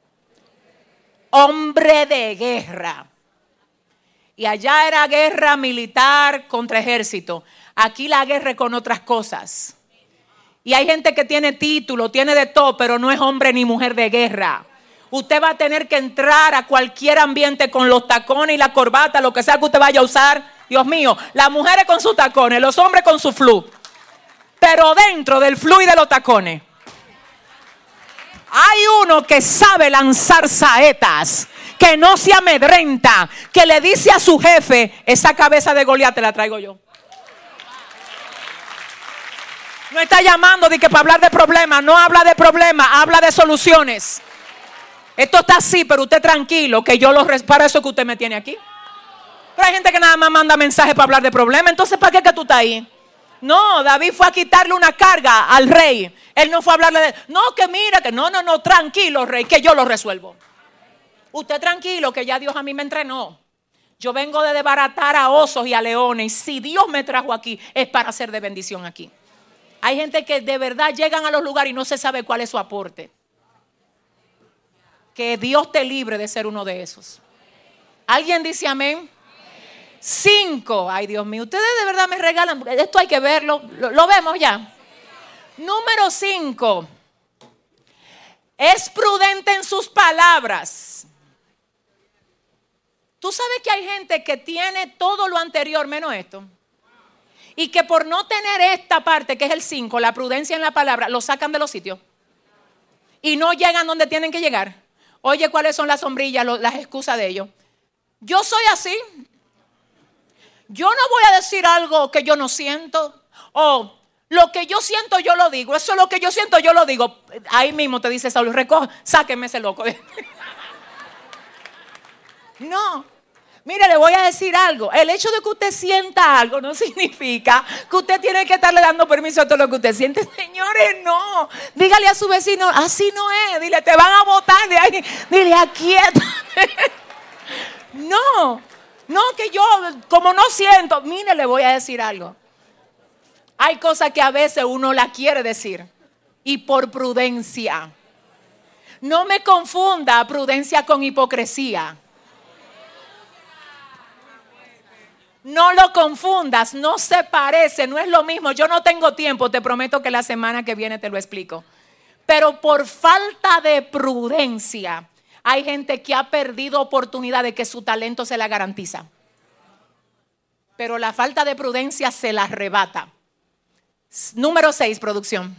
hombre de guerra. Y allá era guerra militar contra ejército. Aquí la guerra es con otras cosas. Y hay gente que tiene título, tiene de todo, pero no es hombre ni mujer de guerra. Usted va a tener que entrar a cualquier ambiente con los tacones y la corbata, lo que sea que usted vaya a usar. Dios mío, las mujeres con sus tacones, los hombres con su flu. Pero dentro del flu y de los tacones hay uno que sabe lanzar saetas, que no se amedrenta, que le dice a su jefe, esa cabeza de Goliat te la traigo yo. No está llamando de que para hablar de problemas, no habla de problemas, habla de soluciones. Esto está así, pero usted tranquilo, que yo lo para eso que usted me tiene aquí. Pero hay gente que nada más manda mensajes para hablar de problemas. Entonces, ¿para qué que tú estás ahí? No, David fue a quitarle una carga al rey. Él no fue a hablarle de, no, que mira, que no, no, no, tranquilo, rey, que yo lo resuelvo. Usted tranquilo que ya Dios a mí me entrenó. Yo vengo de desbaratar a osos y a leones. Y si Dios me trajo aquí, es para ser de bendición aquí. Hay gente que de verdad llegan a los lugares y no se sabe cuál es su aporte. Que Dios te libre de ser uno de esos. ¿Alguien dice amén? Cinco. Ay, Dios mío, ustedes de verdad me regalan. Esto hay que verlo. Lo, lo vemos ya. Número cinco. Es prudente en sus palabras. Tú sabes que hay gente que tiene todo lo anterior menos esto. Y que por no tener esta parte, que es el cinco, la prudencia en la palabra, lo sacan de los sitios. Y no llegan donde tienen que llegar. Oye, ¿cuáles son las sombrillas, las excusas de ellos? Yo soy así. Yo no voy a decir algo que yo no siento. O lo que yo siento yo lo digo. Eso es lo que yo siento yo lo digo. Ahí mismo te dice Saúl, recoge, sáquenme ese loco. No. Mire, le voy a decir algo. El hecho de que usted sienta algo no significa que usted tiene que estarle dando permiso a todo lo que usted siente. Señores, no. Dígale a su vecino, así no es. Dile, te van a botar de ahí. Dile, aquietate. No, no, que yo, como no siento. Mire, le voy a decir algo. Hay cosas que a veces uno la quiere decir. Y por prudencia. No me confunda prudencia con hipocresía. No lo confundas, no se parece, no es lo mismo. Yo no tengo tiempo, te prometo que la semana que viene te lo explico. Pero por falta de prudencia, hay gente que ha perdido oportunidad de que su talento se la garantiza. Pero la falta de prudencia se la arrebata. Número seis, producción.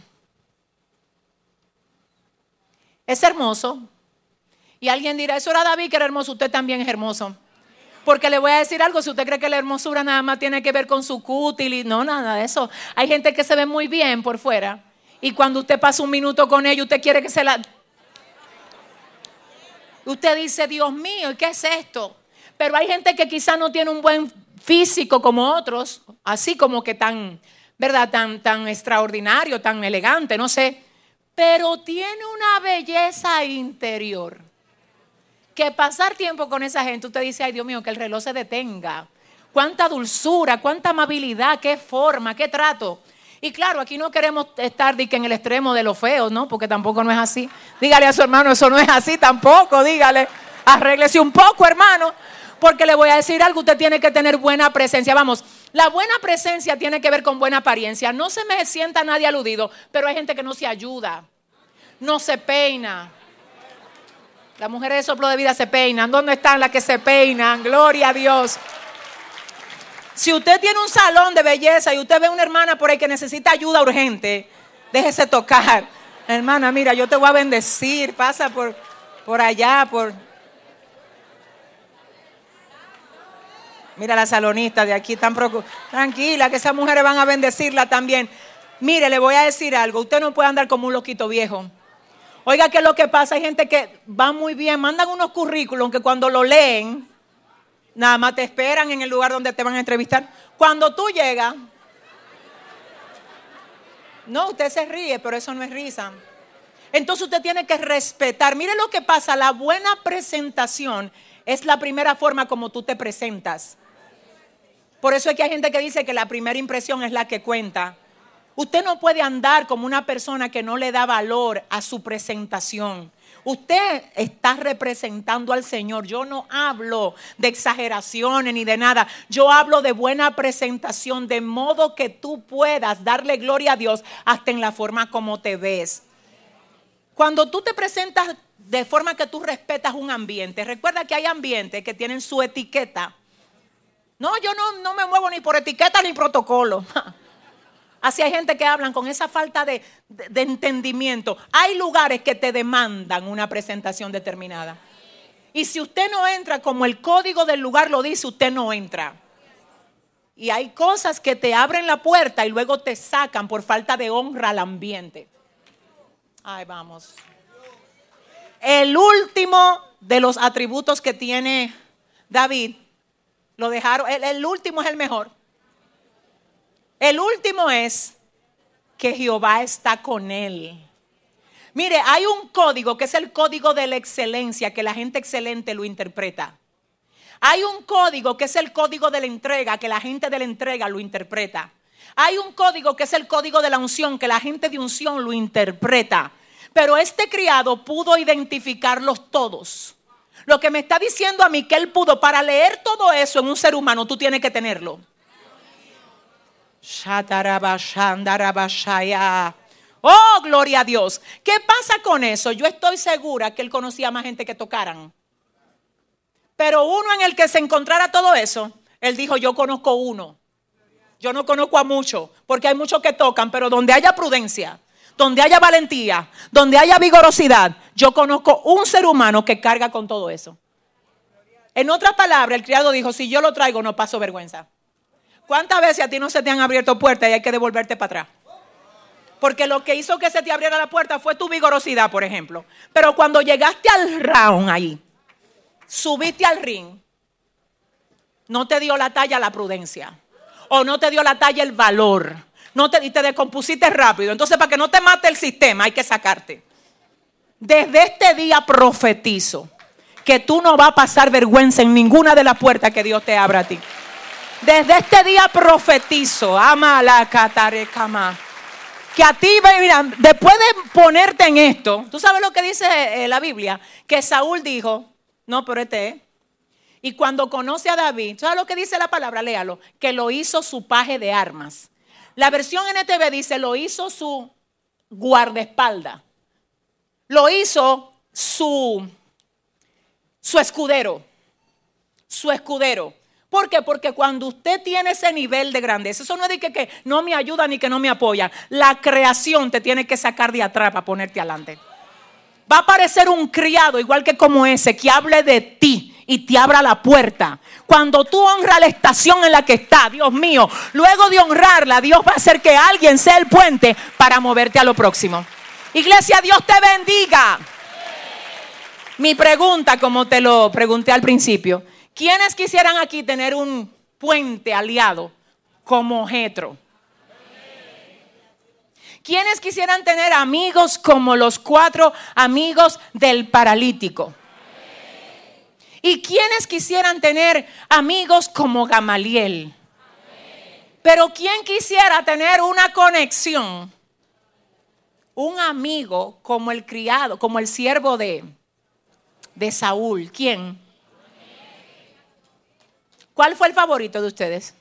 Es hermoso. Y alguien dirá, eso era David que era hermoso, usted también es hermoso. Porque le voy a decir algo, si usted cree que la hermosura nada más tiene que ver con su cutis, no, nada de eso. Hay gente que se ve muy bien por fuera y cuando usted pasa un minuto con ella, usted quiere que se la... Usted dice, Dios mío, ¿y qué es esto? Pero hay gente que quizá no tiene un buen físico como otros, así como que tan, ¿verdad? Tan, tan extraordinario, tan elegante, no sé. Pero tiene una belleza interior. Que pasar tiempo con esa gente, usted dice, ay Dios mío, que el reloj se detenga. Cuánta dulzura, cuánta amabilidad, qué forma, qué trato. Y claro, aquí no queremos estar de que en el extremo de lo feo, ¿no? Porque tampoco no es así. Dígale a su hermano, eso no es así tampoco, dígale. Arréglese un poco, hermano. Porque le voy a decir algo, usted tiene que tener buena presencia. Vamos, la buena presencia tiene que ver con buena apariencia. No se me sienta nadie aludido, pero hay gente que no se ayuda, no se peina. Las mujeres de soplo de vida se peinan. ¿Dónde están las que se peinan? Gloria a Dios. Si usted tiene un salón de belleza y usted ve una hermana por ahí que necesita ayuda urgente, déjese tocar. Hermana, mira, yo te voy a bendecir. Pasa por, por allá, por... Mira la salonista de aquí, tan preocupada. Tranquila, que esas mujeres van a bendecirla también. Mire, le voy a decir algo. Usted no puede andar como un loquito viejo. Oiga, ¿qué es lo que pasa? Hay gente que va muy bien, mandan unos currículums que cuando lo leen, nada más te esperan en el lugar donde te van a entrevistar. Cuando tú llegas, no, usted se ríe, pero eso no es risa. Entonces usted tiene que respetar. Mire lo que pasa, la buena presentación es la primera forma como tú te presentas. Por eso es que hay gente que dice que la primera impresión es la que cuenta. Usted no puede andar como una persona que no le da valor a su presentación. Usted está representando al Señor. Yo no hablo de exageraciones ni de nada. Yo hablo de buena presentación, de modo que tú puedas darle gloria a Dios hasta en la forma como te ves. Cuando tú te presentas de forma que tú respetas un ambiente, recuerda que hay ambientes que tienen su etiqueta. No, yo no, no me muevo ni por etiqueta ni protocolo. Así hay gente que hablan con esa falta de, de, de entendimiento. Hay lugares que te demandan una presentación determinada. Y si usted no entra como el código del lugar lo dice, usted no entra. Y hay cosas que te abren la puerta y luego te sacan por falta de honra al ambiente. Ay, vamos. El último de los atributos que tiene David, lo dejaron, el, el último es el mejor. El último es que Jehová está con él. Mire, hay un código que es el código de la excelencia, que la gente excelente lo interpreta. Hay un código que es el código de la entrega, que la gente de la entrega lo interpreta. Hay un código que es el código de la unción, que la gente de unción lo interpreta. Pero este criado pudo identificarlos todos. Lo que me está diciendo a mí que él pudo, para leer todo eso en un ser humano, tú tienes que tenerlo. Oh, gloria a Dios. ¿Qué pasa con eso? Yo estoy segura que él conocía más gente que tocaran. Pero uno en el que se encontrara todo eso, él dijo, yo conozco uno. Yo no conozco a muchos, porque hay muchos que tocan, pero donde haya prudencia, donde haya valentía, donde haya vigorosidad, yo conozco un ser humano que carga con todo eso. En otras palabras, el criado dijo, si yo lo traigo no paso vergüenza. ¿Cuántas veces a ti no se te han abierto puertas y hay que devolverte para atrás? Porque lo que hizo que se te abriera la puerta fue tu vigorosidad, por ejemplo. Pero cuando llegaste al round ahí, subiste al ring, no te dio la talla la prudencia. O no te dio la talla el valor. No te, y te descompusiste rápido. Entonces, para que no te mate el sistema, hay que sacarte. Desde este día profetizo que tú no vas a pasar vergüenza en ninguna de las puertas que Dios te abra a ti. Desde este día profetizo, ama la catarecama, que a ti, mira, después de ponerte en esto, tú sabes lo que dice eh, la Biblia, que Saúl dijo, no, pero este es. Y cuando conoce a David, ¿sabes lo que dice la palabra? Léalo, que lo hizo su paje de armas. La versión N T V dice, lo hizo su guardaespaldas. Lo hizo su, su escudero. Su escudero. ¿Por qué? Porque cuando usted tiene ese nivel de grandeza, eso no es de que, que no me ayuda ni que no me apoya. La creación te tiene que sacar de atrás para ponerte adelante. Va a aparecer un criado igual que como ese que hable de ti y te abra la puerta. Cuando tú honras la estación en la que está, Dios mío, luego de honrarla, Dios va a hacer que alguien sea el puente para moverte a lo próximo. Iglesia, Dios te bendiga. Mi pregunta, como te lo pregunté al principio, ¿quiénes quisieran aquí tener un puente aliado como Jetro? ¿Quiénes quisieran tener amigos como los cuatro amigos del paralítico? ¿Y quiénes quisieran tener amigos como Gamaliel? Pero ¿quién quisiera tener una conexión? Un amigo como el criado, como el siervo de, de Saúl. ¿Quién? ¿Cuál fue el favorito de ustedes?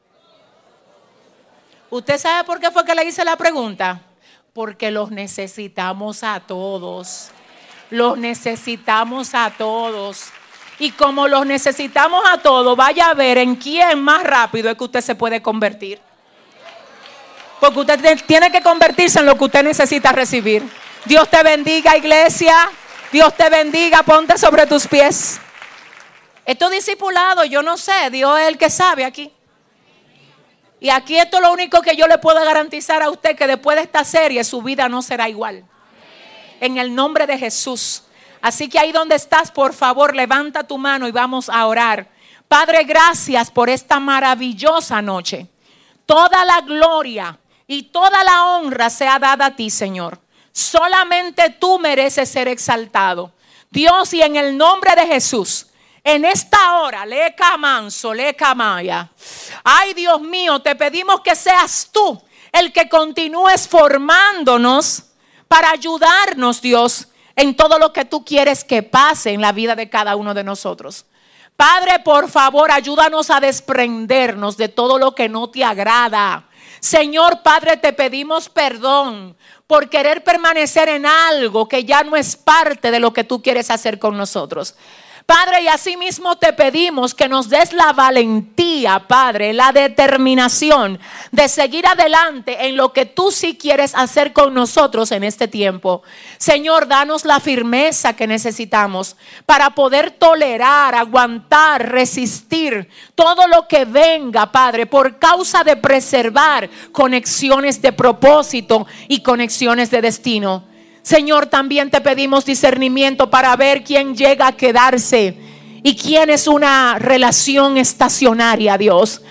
¿Usted sabe por qué fue que le hice la pregunta? Porque los necesitamos a todos. Los necesitamos a todos. Y como los necesitamos a todos, vaya a ver en quién más rápido es que usted se puede convertir. Porque usted tiene que convertirse en lo que usted necesita recibir. Dios te bendiga, iglesia. Dios te bendiga. Ponte sobre tus pies. Esto discipulado, yo no sé. Dios es el que sabe aquí. Y aquí esto es lo único que yo le puedo garantizar a usted, que después de esta serie su vida no será igual. En el nombre de Jesús. Así que ahí donde estás, por favor, levanta tu mano y vamos a orar. Padre, gracias por esta maravillosa noche. Toda la gloria y toda la honra sea dada a ti, Señor. Solamente tú mereces ser exaltado. Dios, y en el nombre de Jesús, en esta hora, le camanso, le camaya. Ay, Dios mío, te pedimos que seas tú el que continúes formándonos para ayudarnos, Dios, en todo lo que tú quieres que pase en la vida de cada uno de nosotros. Padre, por favor, ayúdanos a desprendernos de todo lo que no te agrada. Señor Padre, te pedimos perdón por querer permanecer en algo que ya no es parte de lo que tú quieres hacer con nosotros. Padre, y así mismo te pedimos que nos des la valentía, Padre, la determinación de seguir adelante en lo que tú sí quieres hacer con nosotros en este tiempo. Señor, danos la firmeza que necesitamos para poder tolerar, aguantar, resistir todo lo que venga, Padre, por causa de preservar conexiones de propósito y conexiones de destino. Señor, también te pedimos discernimiento para ver quién llega a quedarse y quién es una relación estacionaria, Dios.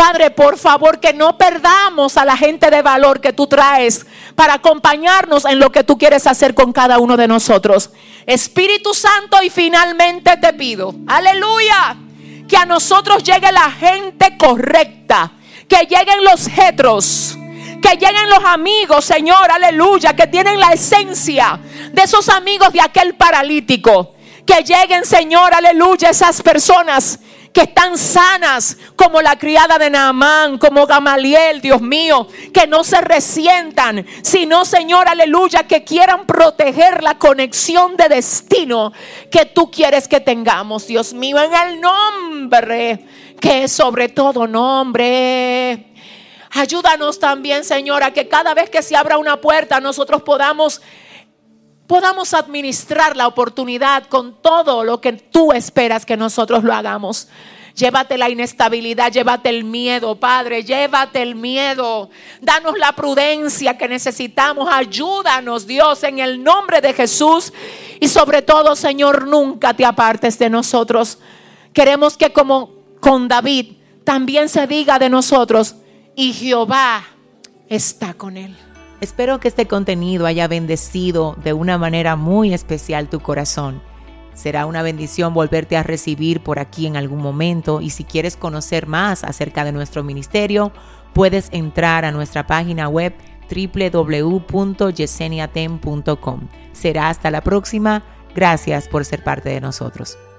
Padre, por favor, que no perdamos a la gente de valor que tú traes para acompañarnos en lo que tú quieres hacer con cada uno de nosotros. Espíritu Santo, y finalmente te pido, aleluya, que a nosotros llegue la gente correcta, que lleguen los jetros, que lleguen los amigos, Señor, aleluya, que tienen la esencia de esos amigos de aquel paralítico. Que lleguen, Señor, aleluya, esas personas que están sanas, como la criada de Naamán, como Gamaliel, Dios mío, que no se resientan, sino, Señor, aleluya, que quieran proteger la conexión de destino que tú quieres que tengamos, Dios mío, en el nombre que es sobre todo nombre. Ayúdanos también, Señor, a que cada vez que se abra una puerta nosotros podamos podamos administrar la oportunidad con todo lo que tú esperas que nosotros lo hagamos. Llévate la inestabilidad, llévate el miedo, Padre, llévate el miedo. Danos la prudencia que necesitamos. Ayúdanos, Dios, en el nombre de Jesús. Y sobre todo, Señor, nunca te apartes de nosotros. Queremos que como con David también se diga de nosotros: y Jehová está con él. Espero que este contenido haya bendecido de una manera muy especial tu corazón. Será una bendición volverte a recibir por aquí en algún momento, y si quieres conocer más acerca de nuestro ministerio, puedes entrar a nuestra página web doble u doble u doble u punto yesenia ten punto com. Será hasta la próxima. Gracias por ser parte de nosotros.